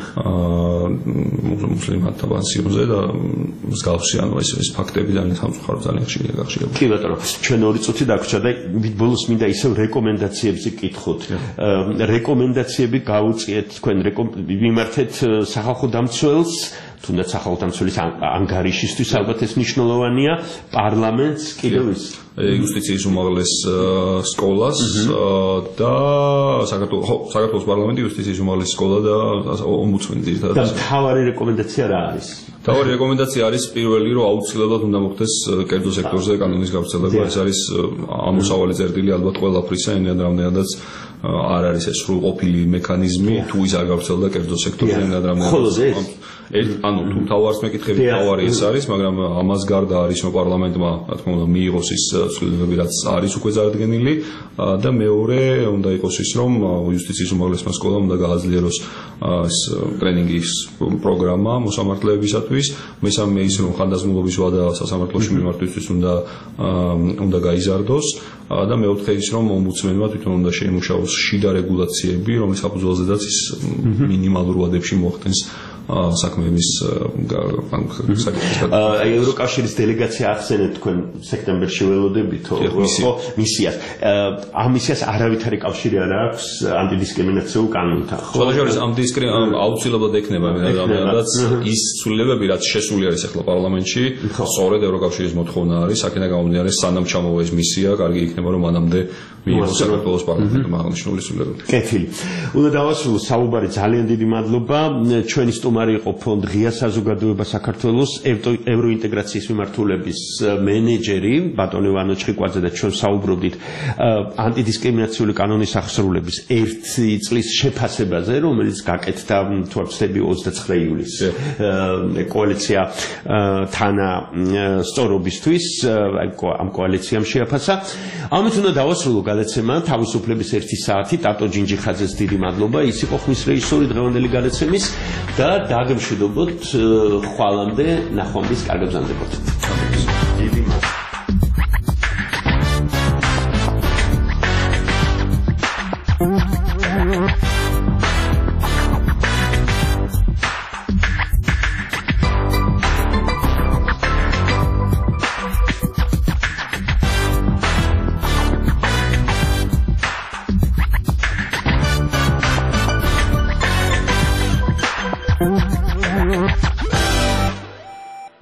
მუსლიმანთა პანსიონზე და მსგავსი, ანუ ეს ეს ფაქტები ძალიან სამწუხაროდ ძალიან ხშირია გახშირებული. კი ბატონო, ჩვენ ორი წუთი დაგვრჩა და ბოლოს მინდა ისევ რეკომენდაციებზე კითხოთ. რეკომენდაციები გაუწიეთ თქვენ მიმართეთ სახალხო დამცველს, თუნდაც სახალხო დამცველის ანგარიშისთვის ალბათ ეს მნიშვნელოვანია, პარლამენტს კიდევ ის იუსტიციის უმაღლეს სკოლას და საქართველოს ხო საქართველოს პარლამენტი, იუსტიციის უმაღლეს სკოლა და ომბუდსმენი ძირითადად. და მთავარი რეკომენდაცია რა არის? მთავარი რეკომენდაცია არის პირველი, რომ აუცილებლად უნდა მოხდეს კერძო სექტორზე კანონის გავრცელება. ეს არის ამოსავალი წერტილი ალბათ ყველაფრისა, იმდენ რამდენადაც არ არის ეს სრულყოფილი მექანიზმი, თუ ის არ გავრცელდა კერძო სექტორზე, იმდენ რამდენადაც ანუ თუ თავარს მეკითხებით, თავარი ეს არის, მაგრამ ამას გარდა არის რომ პარლამენტმა, რა თქმა უნდა, მიიღოს ის ცვლილებები, რაც არის უკვე წარდგენილი და მეორე უნდა იყოს ის, რომ იუსტიციის უმაღლესმა სკოლამ უნდა გააძლიეროს ეს ტრენინგის პროგრამა მოსამართლეებისათვის, მესამე ის, რომ ხანდაზმულობის ვადა სასამართლოში მიმართვისთვის უნდა უნდა გაიზარდოს და მეოთხე ის, რომ ომბუდსმენმა თვითონ უნდა შეიმუშაოს შიდა რეგულაციები, რომლის საფუძველზედაც ის მინიმალურ ვადებში მოახდენს საქმეების საკითხის ევროკავშირის დელეგაცია ახსენეთ თქვენ სექტემბერში ველოდებითო ხო მისიას ამ მისიას არავითარი კავშირი არ აქვს ანტიდისკრიმინაციულ კანონთან ხო შესაძლოა ამ დისკრიმინაცია აუცილებლად ექნება რადგანაც ის ცვლილებები რაც შესული არის ახლა პარლამენტში სწორედ ევროკავშირის მოთხოვნა არის აქედან გამომდინარე სანამ ჩამოვა ეს მისია კარგი იქნება რომ მანამდე მიიღოს საქართველოს პარლამენტმა აღნიშნული ცვლილებები კეთილი უნდა დავასრულოთ საუბარი ძალიან დიდი მადლობა ჩვენი სტუმარი იყო ფონდ ღია საზოგადოება საქართველოს ევროინტეგრაციის მიმართულების მენეჯერი ბატონი ვანო ჩხიკვაძე და ჩვენ საუბრობდით ანტიდისკრიმინაციული კანონის აღსრულების ერთი წლის შეფასებაზე რომელიც გაკეთდა თუ არ ვცდები ოცდაცხრე ივლისს კოალიცია თანა სწორობისთვის ამ კოალიციამ შეაფასა ამით უნდა დავასრულო გადაცემა თავისუფლების ერთი საათი ტატო ჯინჯიხაძეს დიდი მადლობა ის იყო ხმის რეჟისორი დღევანდელი გადაცემის და დაგემშვიდობოთ ხვალამდე ნახვამდის კარგ ბრძანდებოდ დიდი მადლობა